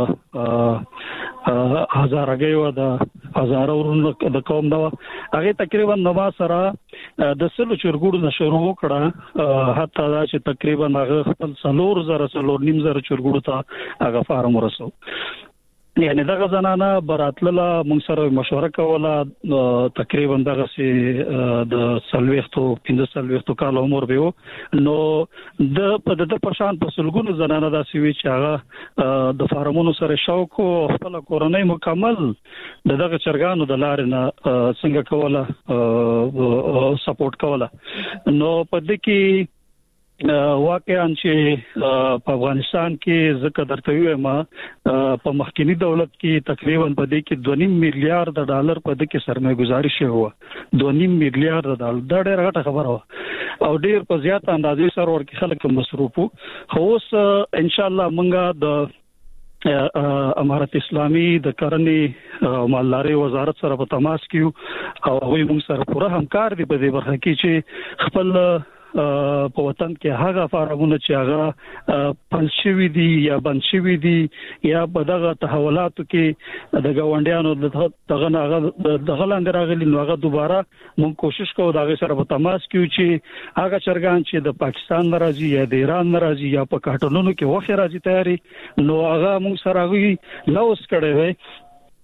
د هزارګي و د هزار ورونو د قوم دا هغه تقریبا نو ما سره د سلو چرګوړو نشرو کړه، حتی دا چې تقریبا هغه خپل څلور زره څلور نیم زره چرګوړو ته هغه فارم ورسو. یعنی دغه زنانه براتله موږ سره مشوره کوله، تقریبا دغه سي د سلويختو پنځه سلويختو کال عمر به نو د په د پرشان په سلګونو زنانه داسې وی چې هغه د فارمونو سره شوق او خپل کورنۍ مکمل دغه چرګانو د لارې نه څنګه کوله سپورټ کوله. نو په دې کې واقعا چې په افغانستان کې ځکه درته وایم په مخکنی دولت کې تقریبا په دې کې دوه نیم میلیارډ ډالر په دې کې سرمایه گذاري شوی و، دوه نیم میلیارډ ډالر دا ډېر غټه خبره و او ډېر په زیات اندازې سره ورکه خلک مصروف وو. خو اوس ان شاء الله مونږه د امارت اسلامي د کرنې او مالداري وزارت سره په تماس کیو او هغه موږ سره پوره همکار دي په دې برخه کې چې خپل په وطن کې هغه فارمونه چې هغه پنځشوي دي یا بنشوي دي یا په دغه تحولاتو کې د گاونډیانو دغه دغه لاندې راغلي نو هغه دوباره موږ کوشش کوو دغه سره په تماس کیو چې هغه چرګان چې د پاکستان راځي یا د ایران راځي یا په کارټونونو کې وخت راځي تیاري نو هغه موږ سره غوي لوس کړي وي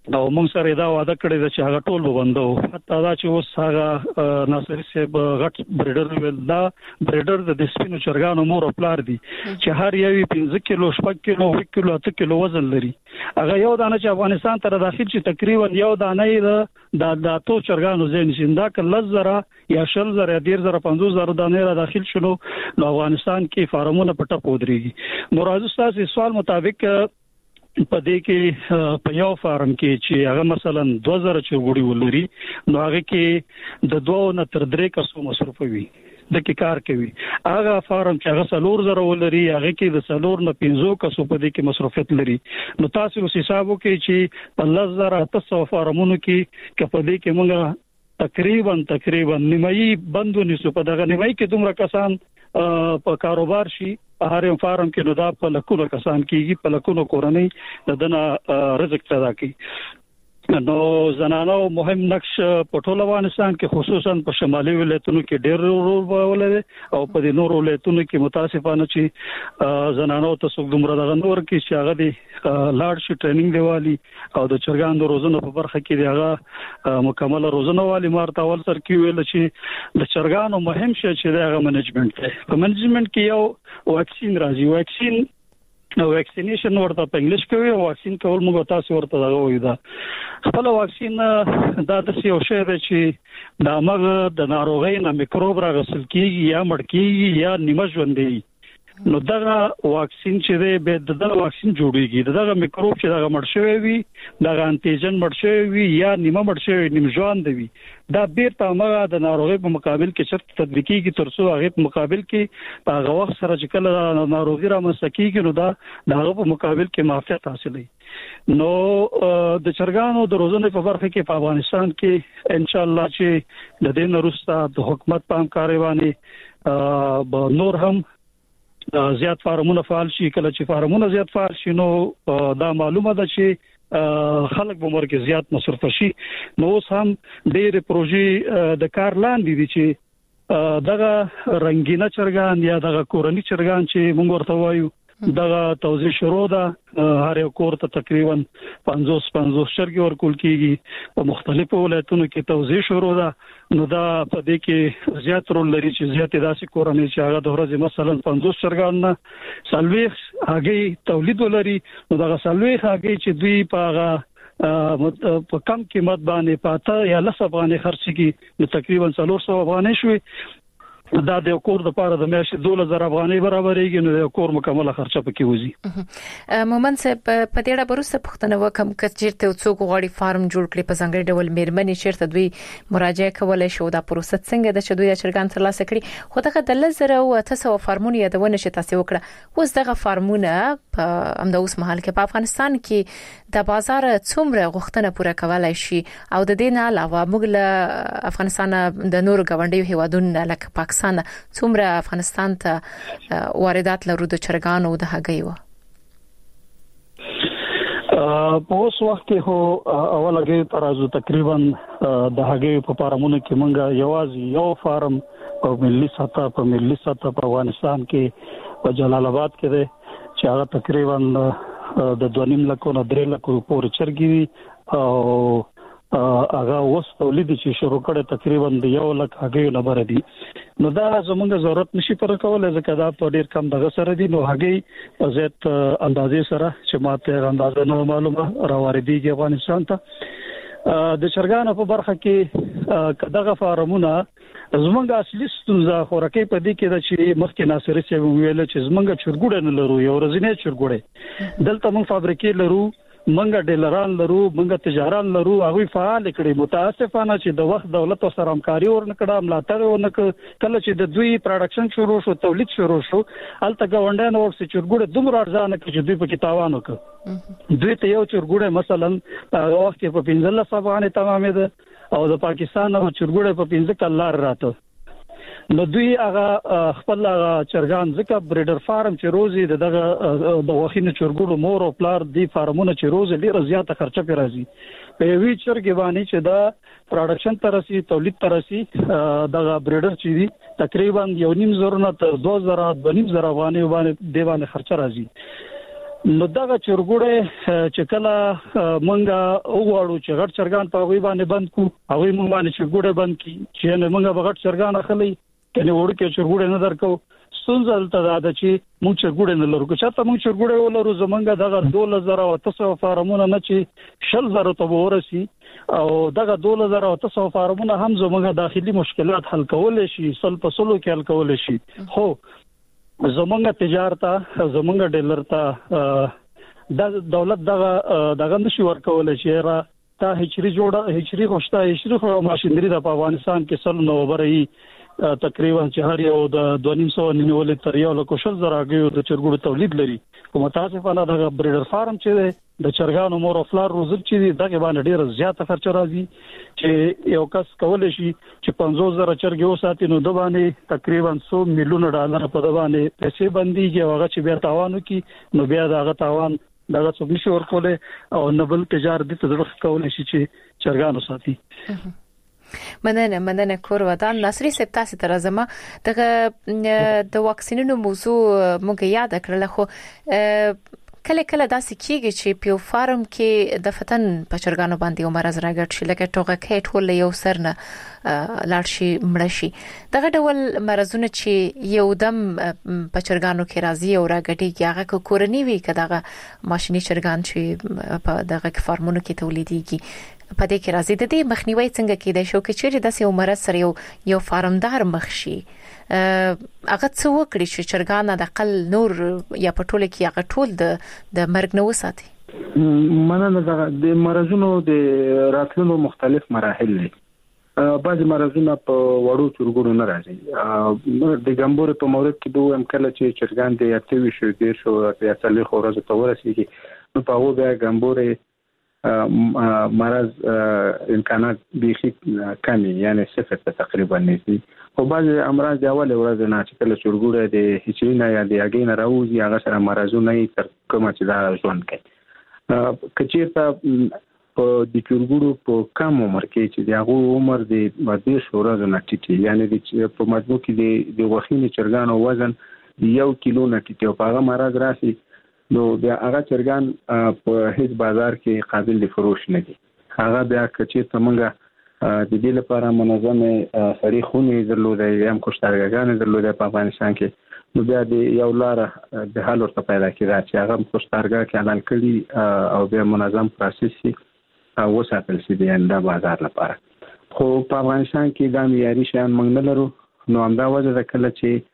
او موږ سره دا وعده کړی چې هغه ټول وبندو حتی دا چې اوس هغه ناصری صاحب غټ بریډر ویل دا بریډر د سپینو چرګانو مور او پلار دي چې هر یو پنځه کیلو شپږ کیلو اووه کیلو اته کیلو وزن لري هغه یو دانه چې افغانستان ته داخل شي تقریبا یو دانه د د تو چرګانو زین شیندا کله زره یا شل زره یا ډیر زره پنځوس زره دانه را داخل شنو نو افغانستان کې فارمونه پټه پودريږي نو راځو تاسو سوال مطابق په دې کې په یو فارم کې چې هغه مثلا دوه زره چرګوړي ولري نو هغه کې د دوه نه تر درې کسو مصرف وي د کې کار کوي هغه فارم چې هغه څلور زره ولري هغه کې د څلور نه پنځه کسو په دې کې مصرفیت لري نو تاسو اوس حساب وکړئ چې په لس زره اته سوه فارمونو کې کې په دې کې موږ تقریبا تقریبا نیمایي بندو نسو په دغه نیمایي کې دومره کسان په کاروبار شي هر یو فارم کې نو دا په لکونو کسان کېږي په لکونو کورنۍ د دنه رزق پیدا کوي نو زنانو مهم نقش په ټول افغانستان کې خصوصا په شمالي ولایتونو کې ډېر رول ولري او په دې نورو ولایتونو کې متاسفانه چې زنانو ته څوک دومره دغه نور کې چې هغه د لاړ شي ټریننګ دیوالي او د چرګان د روزنه په برخه کې هغه مکمله روزنه والی مارته ول سر کې ویل چې د چرګانو مهم شي چې دغه منیجمنت دی په منیجمنت کې یو واکسین راځي واکسین نو ویکسینیشن ورته په انګلیش کې وي واکسین کول موږ تاسو ورته دا وایو دا خپل واکسین دا د یو شی دی چې د مغز د ناروغۍ نه میکروب راغسل کیږي یا مړ کیږي یا نیمه ژوندۍ نو دغه واکسین چې دی به دغه واکسین جوړیږي دغه میکروب چې دغه مړ شوی وي دغه انټیجن مړ شوی وي یا نیمه مړ شوی نیم ژوند وي دا بیرته هغه د ناروغۍ په مقابل کې شرط تطبیقي ترڅو هغه په مقابل کې هغه وخت سره چې کله ناروغي را مسکیږي نو دا دغه په مقابل کې معافیت حاصلې نو د چرګانو د روزنې په برخه کې په افغانستان کې ان شاء الله چې د دې وروسته د حکومت په همکارۍ باندې به نور هم زیات فارمونه فعال شي کله چې فارمونه زیات فعال شي نو دا معلومه ده چې خلک به مرګ زیات مصرف شي نو اوس هم ډېر پروژې د کار لاندې دي چې دغه رنگینه چرګان یا دغه کورنی چرګان چې موږ ورته وایو دغه توزیع شروع ده هر یو کور ته تقریبا پنځوس پنځوس چرګي ورکول کیږي په مختلفو ولایتونو کې توزیع شروع ده نو دا په دې کې زیات رول لري چې زیات داسې کورنۍ چې هغه د ورځې مثلا پنځوس چرګان نه څلوېښت هګۍ تولید ولري نو دغه څلوېښت هګۍ چې دوی په هغه په کم قیمت باندې پاته یا لس افغانۍ خرڅ کړي نو تقریبا څلور سوه افغانۍ شوي دا د کور د پاره د میاشتې دوله زره افغانۍ برابرېږي نو د کور مکمله خرچه پکې وځي مومن صاحب په دې اړه بروسته پښتنه وکم کچیرته څوک غواړي فارم جوړ کړي په ځانګړي ډول میرمنې چیرته دوی مراجعه کولای شي دا پروسه څنګه د چې دوی چرګان ترلاسه کړي خو دغه د لزر او تاسو فارمونه یادونه شي تاسو وکړه اوس دغه فارمونه په امده اوس مهال کې په افغانستان کې د بازار څومره غوښتنه پوره کولای شي او د دې نه علاوه موږ له افغانستان د نور غونډیو هیوادونو لکه پاکستان څومره افغانستان ته واردات لرو د چرګانو او د هګیو په اوس وخت کې هو اوله کې ترازو تقریبا د هګیو په فارمونو کې مونږه یوازې یو فارم په ملي سطح په ملي سطح په افغانستان کې په جلال آباد کې دی چې هغه تقریبا د دوه نیم لکو نه درې لکو پورې چرګي او هغه اوس تولید چې شروع کړي تقریبا د یو لک هګیو نه بر دي نو دا زموږ ضرورت نشي پر کولای ځکه دا په ډیر کم دغه سره دي نو هګي په زیات اندازې سره چې ماته اندازه نو معلومه راوړي افغانستان ته د چرګانو په برخه کې دغه فارمونه زمونږ اصلي ستونزه خورکې په دې کې د چې مخکې ناصری صاحب ویل چې زمونږ چرګوړې نه لرو یو ورځې چرګوړې دلته موږ فابریکې لرو منګه ډیلران لرو منګه تجاران لرو هغه فعال کړي متاسفانه چې د وخت دولت سره همکاري ورنکړه ملاتړ ورنکړه کله چې د دوی پروډکشن شروع شو تولید شروع شو الته ګاونډیان ورسې چرګوړې دومره ارزانه کې چې دوی په کې تاوان وکړ دوی ته یو چرګوړې مثلا هغه وخت په پنځلس افغانۍ تمامه ده او د پاکستان او چرګوړې په پنځه کلار راته نو دوی هغه خپل چرګان ځکه بریډر فارم چې روزي دغه د وخینه چرګونو مور او پلار دی فارمونه چې روزي ډیره زیاته خرچه پی راځي په وی چرګ باندې چې دا پروډکشن ترسي تولید ترسي دغه بریډر چې دی تقریبا یو نیم زره نه تر دوه زره د نیم زره باندې باندې دی باندې خرچه راځي نو دغه چرګوړې چې کله مونږه وغواړو چې غټ چرګان په غوي باندې بند کو هغه مونږ باندې چرګوړې بند کی چې نه مونږه بغټ چرګان اخلي کنه وړ کې چرګوړې نه درکو سنځل ته دا چې مونږ چرګوړې نه لرو چې ته مونږ چرګوړې ولرو زمونږه دغه دوه زره او تاسو فارمونه نه چې شل زره ته ورسي او دغه دوه زره او تاسو فارمونه هم زمونږه داخلي مشکلات حل کول شي سل په سلو کې حل کول شي خو زمونږه تجارت زمونږه ډیلر ته د دولت دغه دغه نشي ورکول شي را تا هچري جوړه هچري خوشته هچري خو ماشينري د افغانستان کې سل نو بري تقریبا چې هر یو د دوه نیم سو نیولې تر یو لکه شل زره غيو د چرګوړو تولید لري کوم متاسفانه د بریډر فارم چې د چرګانو مور او فلار روزل چې دغه باندې ډیره زیاته خرچ راځي چې یو کس کولای شي چې پنځوس زره چرګي وساتي نو د باندې تقریبا سو میلیون ډالر په د باندې پیسې بنديږي هغه چې بیا تاوان کوي نو بیا دغه تاوان دغه څه نشي ورکول او نبل تجارت د تدرخ کولای شي چې چرګانو ساتي مننه مننه کور ودان نصری سپ تاسو تر زما دغه د واکسینونو موضوع مونږ یاد کړل خو کله کله داسې کیږي چې پیو فارم کې د فتن پچرګانو باندې عمر از راګټ شي لکه ټوغه کې ټول یو سرنه لاړ شي مړ شي دغه ډول مرزونه چې یو دم پچرګانو کې راځي او راګټي هغه کورنی وي کداغه ماشيني چرګان چې په دغه فارمونو کې تولیديږي په دې کې راځي د دې مخنیوي څنګه کېدای شو چې چیرې داسې عمر سره یو یو فارمدار مخ شي هغه څه وکړي چې چرګان د اقل نور یا په ټوله کې هغه ټول د د مرګ نه وساتي مننه د مرزونو د راتلونو مختلف مراحل دي بعض مرزونه په وړو چرګونو نه راځي د ګمبور په مورد کې دوه امکانه چې چرګان د یاتوي شو د شو یا څلې خورزه ته ورسیږي نو په هغه بیا ګمبورې مرض امکانات بيخي کمی یعنی صفر ته تقریبا نږدې خو بعض امراض د اول ورځ نه چې کله چرګوړه د هیچینا یا د اګین راوځي هغه سره مرزونه یې تر کومه چې دا ژوند کوي کچیرته په د چرګوړو په کم عمر کې چې دغه عمر د باندې شورا نه ټیټي یعنی د په مجموع کې د د وخینې چرګانو وزن یو کیلو نه ټیټي او هغه مرز راسي نو بیا هغه چرګان په هیڅ بازار کې قابل د فروش نه دي هغه بیا کچې تمنګه د دې لپاره منظمه سړي خونې درلودې یم کوشتارګان درلودې په افغانستان کې نو بیا د یو لار د حل ورته پیدا کړه چې هغه کوشتارګا کې اعلان کړي او بیا منظم پروسس او وساتل شي د بازار لپاره خو په افغانستان کې د معیاري شیان موږ نه لرو نو همدا وجه ده کله چې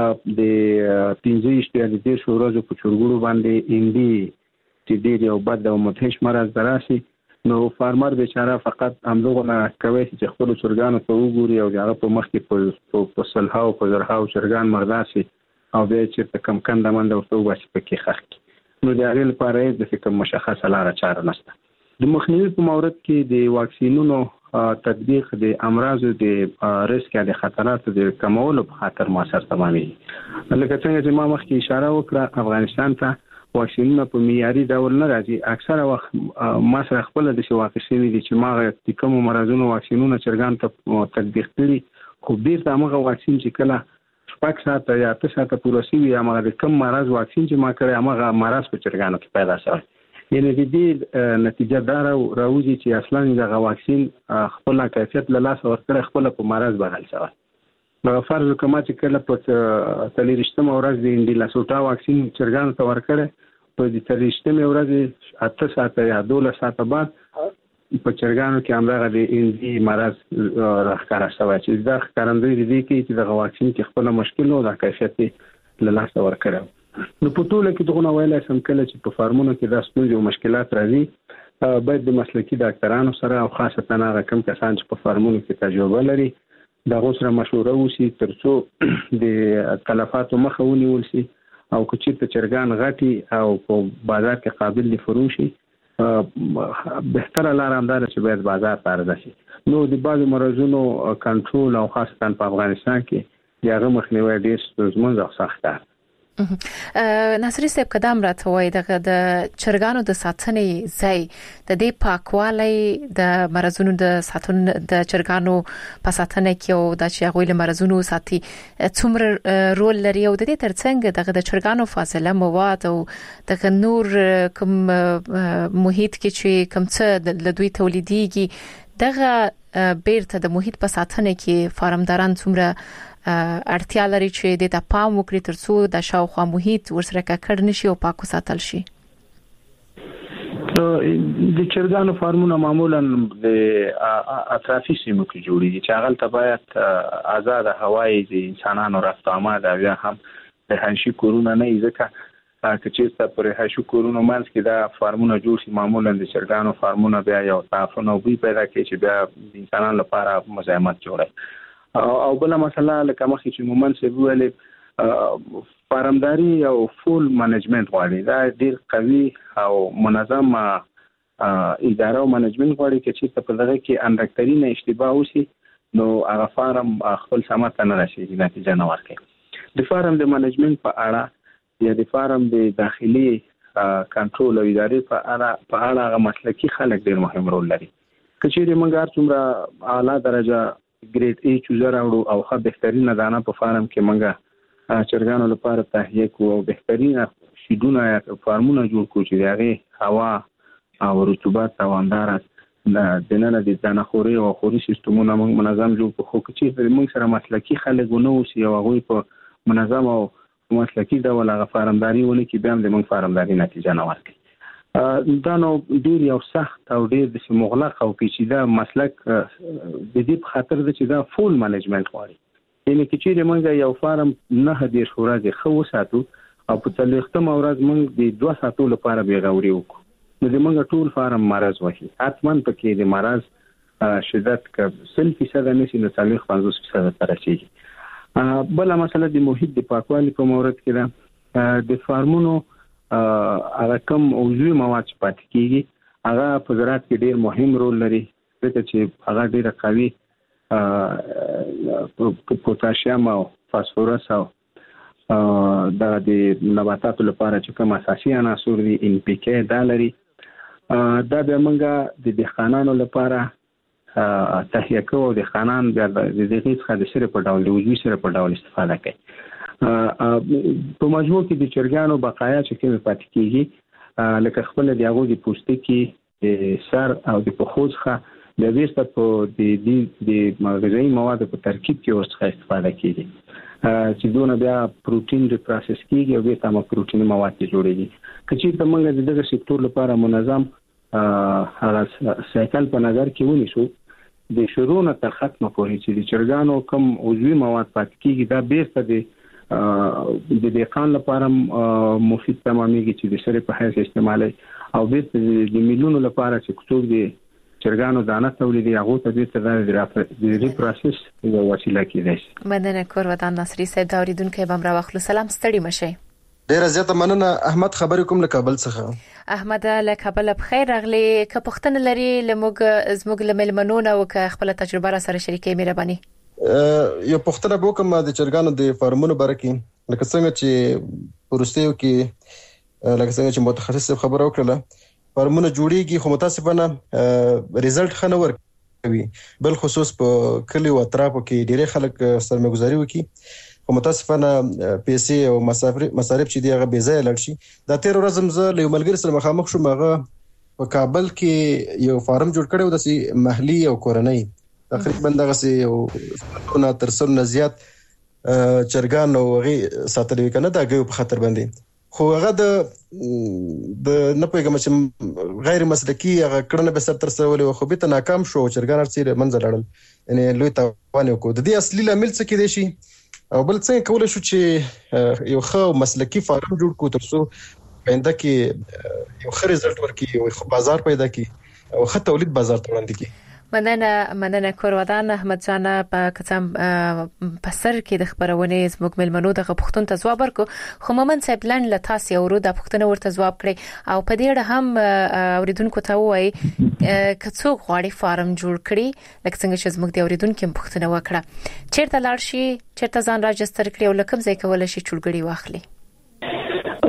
د پنځه اشتیا د دې شورازو په چرګوړو باندې اندي چې ډېر یو بد او مدهش مرز دراسي نو فارمر بیچاره فقط همدغه کوي چې خپل چرګانو ته وګوري او هغه په مخ کې په په سلهاو په زرهاو چرګان مرداسي او بیا چې کم کنده مند ورته وباسي پکې خخ نو د هغه لپاره د کوم مشخصه لار چاره نشته د مخنیوي په مورد کې د واکسینونو تطبیق د امراضو د ریسک یا د خطراتو د کمولو په خاطر موثر تمامي لکه څنګه چې ما مخکې اشاره وکړه افغانستان ته واکسینونه په معیاري ډول نه راځي اکثره وخت ما سره خپل د شي واقع شوی دي چې ما د کوم مرزونو واکسینونه چرګان ته تطبیق کړي خو بیرته هغه واکسین چې کله شپږ ساعته یا اته ساعته پوره شي یا هغه کوم مرز واکسین چې ما کړی هغه مرز په چرګانو کې پیدا شوی یعنی د دې نتیجه دا راوځي چې اصلا دغه واکسین خپل کیفیت له لاس ورکړي خپل په مرز بدل شوی نو فرض کوم چې کله په تلیرشتمه ورځ د انډیلاسوټا واکسین چرګانو ته ورکړي په دې تلیرشتمه ورځ اته ساعته یا دوه ساعته بعد په چرګانو کې همدغه د اندي مرز راښکاره شوی چې دا ښکارندوی دي چې دغه واکسین کې خپل مشکل او د کیفیت له لاس ورکړي نو په ټوله کې دغه ویلای سم کله چې په فارمونو کې د ستونزې او مشکلات راځي باید د مسلکي ډاکټرانو سره او خاصه هغه کم کسان چې په فارمونو کې تجربه لري دغه سره مشوره وشي ترڅو د تلفاتو مخه ونیول شي او چې ته چرګان غټي او په بازار کې قابل لفروشي بهتره لار هم ده چې باید بازار ته رسي نو د بعض مرزونو کنټرول او خاصه په افغانستان کې یغه مخنیوي ډیر ستونزمن او سخت ده ناصری صاحب قدم راته وای دغه د چرګانو د ساتنې ځای د دې پاکوالي د مرزونو د ساتون د چرګانو په ساتنه کې او د چاغوي له مرزونو ساتي څومره رول لري او د دې ترڅنګ دغه د چرګانو فاصله مواد او د نور کوم محیط کې چې کوم څه د دوی تولیديږي دغه بیرته د محیط په ساتنه کې فارمداران څومره اړتیا لري چې د پام وکړي ترڅو د شاوخوا محیط ورسره ککړ نشي او پاک وساتل شي. د چرګانو فارمونه معمولا د اطرافي سیمو کې جوړیږي چې هغه ته باید آزاد هوایی د انسانانو رفت آمد او یا هم د هنشي کورونه نه ځکه چې چې پر هشو کورونو منځ کې دا فارمونه جوړ شي معمولا د چرګانو فارمونه بیا یو تعفن او بي پیدا کوي چې بیا د انسانانو لپاره مزاحمت جوړي. او بل مسله لکه مخکې چې مومن څه ویلې فارمداري او فول منیجمنت غواړي دا ډیر قوي او منظم اداره او منیجمنت غواړي چې په دغه کې اندکتري نه اشتباه وشي نو هغه فارم خپل سمات نه راشي نتیجه نه ورکړي. د فارم د منیجمنت په اړه یا د فارم د داخلي کنټرول او ادارې په اړه په اړه هغه مسلکي خلک ډیر مهم رول لري. کچېرې موږ هر څومره اعلی درجه ګریډ ای چوزر راوړو او ښه بهترینه دانه په فارم کې منګه چرګانو لپاره تهیه کوو او بهترینه شیدونه یا فارمونه جوړ کړو چې دغه هوا او رطوبت دوامدار د دننه د دانهخوري او خوري سیستمونه موږ منظم جوړ کړو خو چې موږ سره مسلکي خلک ونه اوسي او هغه په منظم او مسلکي ډول هغه فارمداري ونه کې بیا د موږ فارمداري نتیجه نه ورکړي. دا نو ډیر یو سخت او ډیر د مغلق او پیچیده مسلک د دې په خاطر چې دا فول منیجمنت غواړي. یعنی چې موږ یو فارم نه د شورای خو ساتو او په څلورختم ورځ موږ د دوه ساتو لپاره بیغوري وکړو نو د موږ ټول فارم مرز وشي حتما پکې د مرز شدت ک سل فیصد نشي نو څلور پنځوس فیصد تر رسیدي. بل مسله د محیط د پاکوالي په مورد کې ده د فارمونو هغه کوم عضوي مواد چې پاتې کیږي هغه په زراعت کې ډیر مهم رول لري ځکه چې هغه ډیر قوي پوتاشیم او فاسفورس او د نباتاتو لپاره چې کوم اساسي عناصر دي ان پی کې دا لري. دا به موږ د دهقانانو لپاره تهیه کوو د دهقانان د دغه څخه د سره په ډول د عضوي سره په ډول استفاده کوي. په مجموع کې د چرګانو بقایا چې کوم پاتې کیږي لکه خپل د هغه د پوستکي سر او د پخوځخه د ویسته په د د غذایی مواد په ترکیب کې ورڅخه استفاده کیږي چې دونه بیا پروتین د پروسس کیږي او بیا تمام پروتین مواد جوړیږي. کچې ته موږ د دغه سکتور لپاره منظم هغه سایکل په نظر کې ونیسو د شروع نه تر ختمه پورې چې د چرګانو کوم عضوي مواد پاتې کیږي دا بیرته د د دهقان لپاره مفید تمامېږي چې د سره په حیث استعمالي او د میلیونو لپاره چې څوک د چرګانو دانه تولیدي هغه ته د ریپروسس یو وسیله کېږي. مننه کور ودان ناصری صاحب دا اوریدونکو به امر واخلو. سلام ستړي مشه. ډیره زیاته مننه. احمد خبرې کوم له کابل څخه. احمد له کابل بخیر راغلی. که پښتنه لري لموږ زموږ لملمنو او که خپل تجربه را سره شریکې مهرباني. یو پښتنه وکم د چرګانو د فارمونو برکې لکه څنګه چې ورستیو کې لکه څنګه چې متخصص خبر وکړه فارمونه جوړیږي خو متاسفانه ریزلټ خنه ور کوي بل خصوص په کلی او اطرافو کې ډېر خلک سرمایه‌ګذاري وکړي خو متاسفانه پیسې او مصارف چې دی هغه بې ځایه لاړ شي. دا تیر ورځ زه له ملګری سره مخامخ شوم هغه په کابل کې یو فارم جوړ کړی و د محلي او کورنۍ تقریبا دغه سي یو څونه تر څونه زیات چرګان او غي ساتل وکنه دا غو په خطر باندې خو هغه د د نه پیغام چې غیر مسلکی هغه کړنه به سر تر سره ولې خو به ته ناکام شو چرګان ارڅي منځ لاړل یعنی لوی توان وکړو. د دې اصلي لامل څه کې دی شي او بل څنګه کولای شو چې یو ښه مسلکی فارم جوړ کړو ترڅو پاینده کې یو ښه رزلټ ورکړي او ښه بازار پیدا کړي او ښه تولید بازار ته وړاندې کړي. مننه مننه کورودان احمد جان په کتم په سر کې د خبرونه زموږ ملمنو د غوښتون ته جواب ورکو خو مومن صاحب لن لتاس یو ورو د غوښتنه ورته جواب کړي او په دې اړه هم اوریدونکو ته وایي کڅو غواړي فارم جوړ کړي لکه څنګه چې زموږ د اوریدونکو غوښتنه وکړه چیرته لاړ شي چیرته ځان راجستر کړي او لکه ځای کول شي چولګړي واخلي.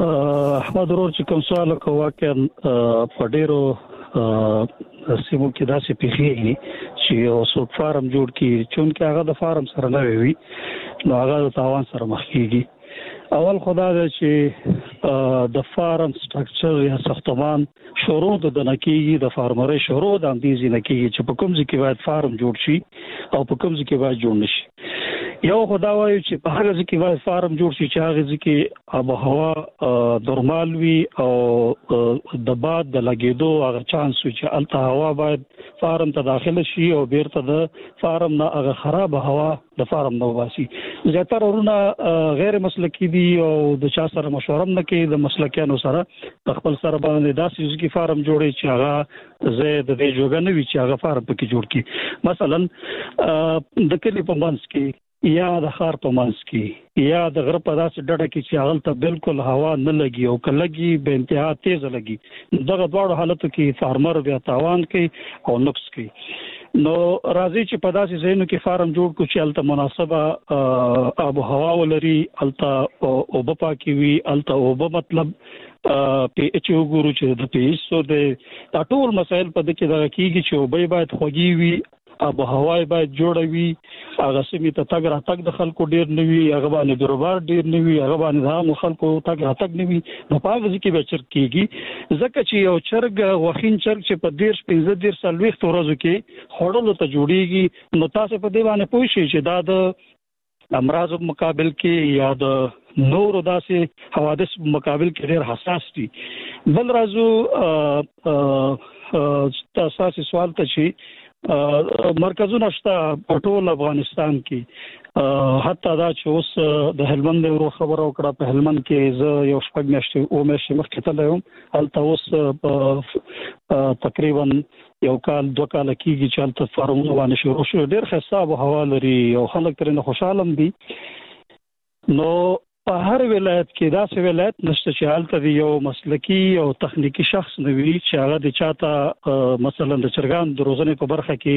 احمد ورور چې کوم سوال کوي چې په ډیرو سیمو کې داسې پیښیږي چې یو څوک فارم جوړ کړي چې هغه د فارم سره نه وي نو هغه د تاوان سره مخ کیږي. اول خدا دا چې د فارم سټرکچر یا ساختمان شروع د نکیږي د فارمري شروع د اندیزي نکیږي چې په کوم ځای کې باید فارم جوړ شي او په کوم ځای کې باید جوړ نشي. یو خدا وایي چې په هغه ځای کې باید فارم جوړ شي چې هغه ځای کې آب و هوا نورمال وي او د باد د لګیدو هغه چانس وي چې الته هوا باید فارم ته داخله شي او بیرته د فارم نه هغه خراب هوا د فارم نه واسي. زیاتره ورونه غیر مسلکی دي او د چا سره مشوره نه کوي د مسلکیانو سره خپل سره باندې داسې ځکه فارم جوړي چې هغه زه د دې جوګه نه وي چې هغه فارم پکې جوړ کړي. مثلا د کلی په منځ کې یا د ښار په منځ کې یا د غره په داسې ډډه کې چې هغه ته بالکل هوا نه لګي او که لګي به انتها تیز لګي دغه دواړو حالتو کې فارمر بیا تاوان کوي او نقص کوي. نو راځي چې په داسې ځایونو کې فارم جوړ کړو چې هلته مناسبه آب و هوا ولري هلته اوبه پاکې وي هلته اوبه مطلب پی ایچ وګورو چې د پی ایچ سو د ټول مسایل په دې کې دغه کېږي چې اوبه باید خوږې وي آب و هوا باید جوړه وي هغه سیمې ته تګ راتګ د خلکو ډېر نه وي هغه باندې دروبار ډېر نه وي هغه باندې د عامو خلکو تګ راتګ نه وي نو په هغه ځای کې به چرګ کېږي ځکه چې یو چرګ غوښین چرګ چې په دېرش پنځه دېرش څلوېښتو ورځو کې خوړلو ته جوړېږي نو تاسو په دې باندې پوه شئ چې دا د امراض مقابل کې یا د نور داسې حوادث مقابل کې ډېر حساس دي. بل راځو تاسو سوال ته چې مرکزونه شته په ټول افغانستان کې حتی دا چې اوس د هلمند ورو خبره وکړه په هلمند کې زه یو شپږ میاشتې او میاشتې مخکې تللی وم هلته اوس تقریبا یو کال دوه کاله کېږي چې هلته فارمونه باندې شروع شوي ډېر ښایسته آب و هوا لري او خلک ترېنه خوشحاله هم دي. نو په هر ولایت کې داسې ولایت نشته چې هلته د یو مسلکي او تخنیکی شخص نه وي چې هغه د چاته مثلا د چرګانو د روزنې په برخه کې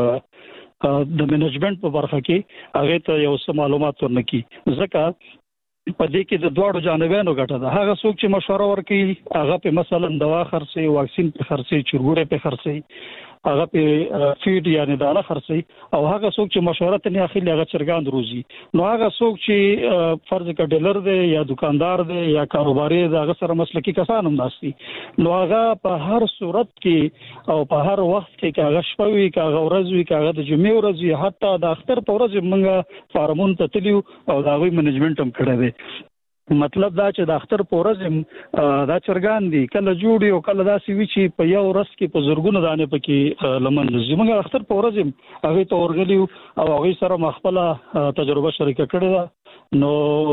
د منیجمنت په برخه کې هغه ته یو څه معلومات ورنکړي. ځکه په دې کې د دواړو جانبانو ګټه ده. هغه څوک چې مشوره ورکوي هغه په مثلا دوا خرڅي واکسین په خرڅي چرګوړې په خرڅي هغه په فیډ یعنی دانه خرڅي او هغه څوک چې مشوره ته نه اخلي هغه چرګان روزي. نو هغه څوک چې فرض کړه ډیلر دی یا دکاندار دی یا کاروباري دی هغه سره مسلکي کسان هم ناشتي نو هغه په هر صورت کې او په هر وخت کې هغه شپه وي هغه ورځ وي هغه د جمعې ورځ وي حتی د اختر په ورځ موږ فارمون ته تلیو او دا غوي منیجمنت هم کړی دی. مطلب دا چې د اختر په ورځ دا چرګان دي کله جوړي او کله داسې وي چې په یو ورځ کې په زرګونو دانې پکې لمن راځي. موږ اختر په ورځ هغه ته ورغلیو او هغه سره مخبله تجربه شریکه کړې ده نو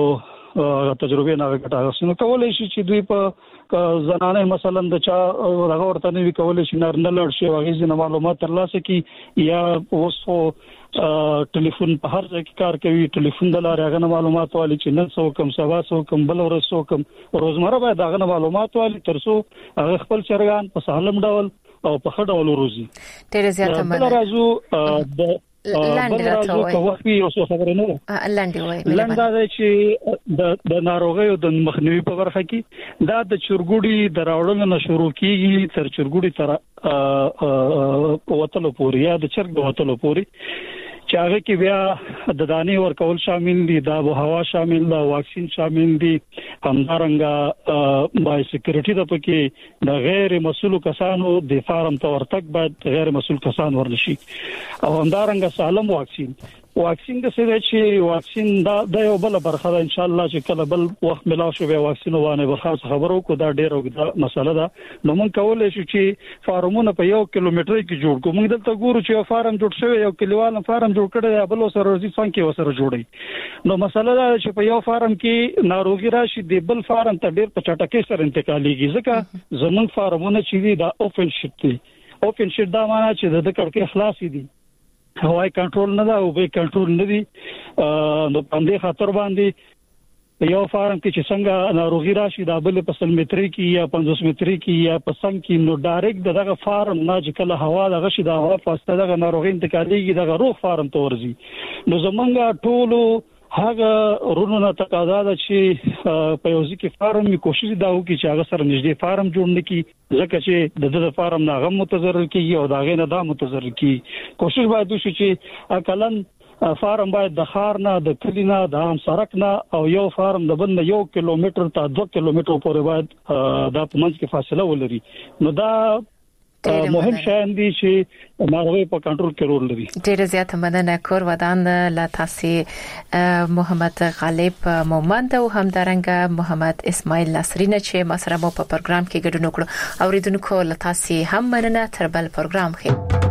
تجربه نه غټه نو کولای شي چې دوی په زنانه مثلا د چا هغه ورته نه وی کولای شي نه لړ شي هغه ځینې معلومات ترلاسه کی یا اوس ټلیفون په هر ځای کې کار کوي ټلیفون د لارې هغه معلومات والی چې نن څو کم سبا څو کم بل ورځ څو کم روزمره باید هغه معلومات والی ترڅو هغه خپل چرګان په سالم ډول او په ښه ډول وروزي. ډېر زیاته مننه. راځو د لاندې راځوي کوي او څه خبره نه لاندې وای لاندې دا چې د د ناروغیو د مخنیوي په برخه کې دا د چرګوړي د راوړلو نه شروع کیږي تر چرګوړي تر وتلو پورې یا د چرګ د وتلو پورې چې هغه کې بیا د دانې ورکول شامل دي د آب و هوا شامل دي واکسین شامل دي همدارنګه بای سکیورټي د پکې د غیر مسؤل کسانو د فارم ته ورتګ باید غیر مسؤل کسان ورنشي او همدارنګه سالم واکسین واکسین د څه چې واکسین دا د یو بل برخه ده ان شاء الله چې کله بل وخت ملاو شو به واکسین وانه به خاص خبرو کو دا ډیره وګړه مسله ده. نو مونږ کولای شو چې فارمونه په یو کیلومتر کې جوړ کوو. موږ دلته ګورو چې یو فارم جوړ شوی یو کلیوال فارم جوړ کړی بل سره ورځي څنګه وسره جوړي. نو مسله دا چې په یو فارم کې ناروغي راشي د بل فارم ته ډیر په چټکۍ سره انتقالېږي ځکه زمونږ فارمونه چې دي دا اوپن شیټ دي. اوپن شیټ دا معنی چې د کړکۍ خلاصې دي هواي کنټرول نه دا او به کنټرول نه دي نو باندې خطر باندې یو فارم کې چې څنګه ناروغي راشي دا بل په سل متري کې یا پنځوس متري کې یا په څنګه کې نو ډایرکټ دغه فارم نه چې کله هوا دغه شي دا هوا پاسته دغه ناروغي انتقالېږي دغه روغ فارم ته ورځي. نو زمونږ ټولو هغه رونو تقاضا ده چې په یو ځکه فارم می کوشش دا وکړي چې هغه سره نږدې فارم جوړ نکړي ځکه چې د دې فارم نه غو متضرر کیږي او دا غي نه دا متضرر کیږي کوشش باید وشي چې اقلن فارم باید د خار نه د کلینا د عام سړک نه او یو فارم د بند یو کیلومتر ته دوه کیلومتر پورې باید د پمنځ کې فاصله ولري نو دا مهم شاین دي چې ناروغي په کنټرول کې رول لري. ډېر زیات مننه کور ودان لا تاسو محمد غالب مومند او همدارنګه محمد اسماعیل نصرینه چې مسره مو په پروګرام کې ګډون وکړو. اوریدونکو لا تاسو هم مننه تر بل پروګرام کې.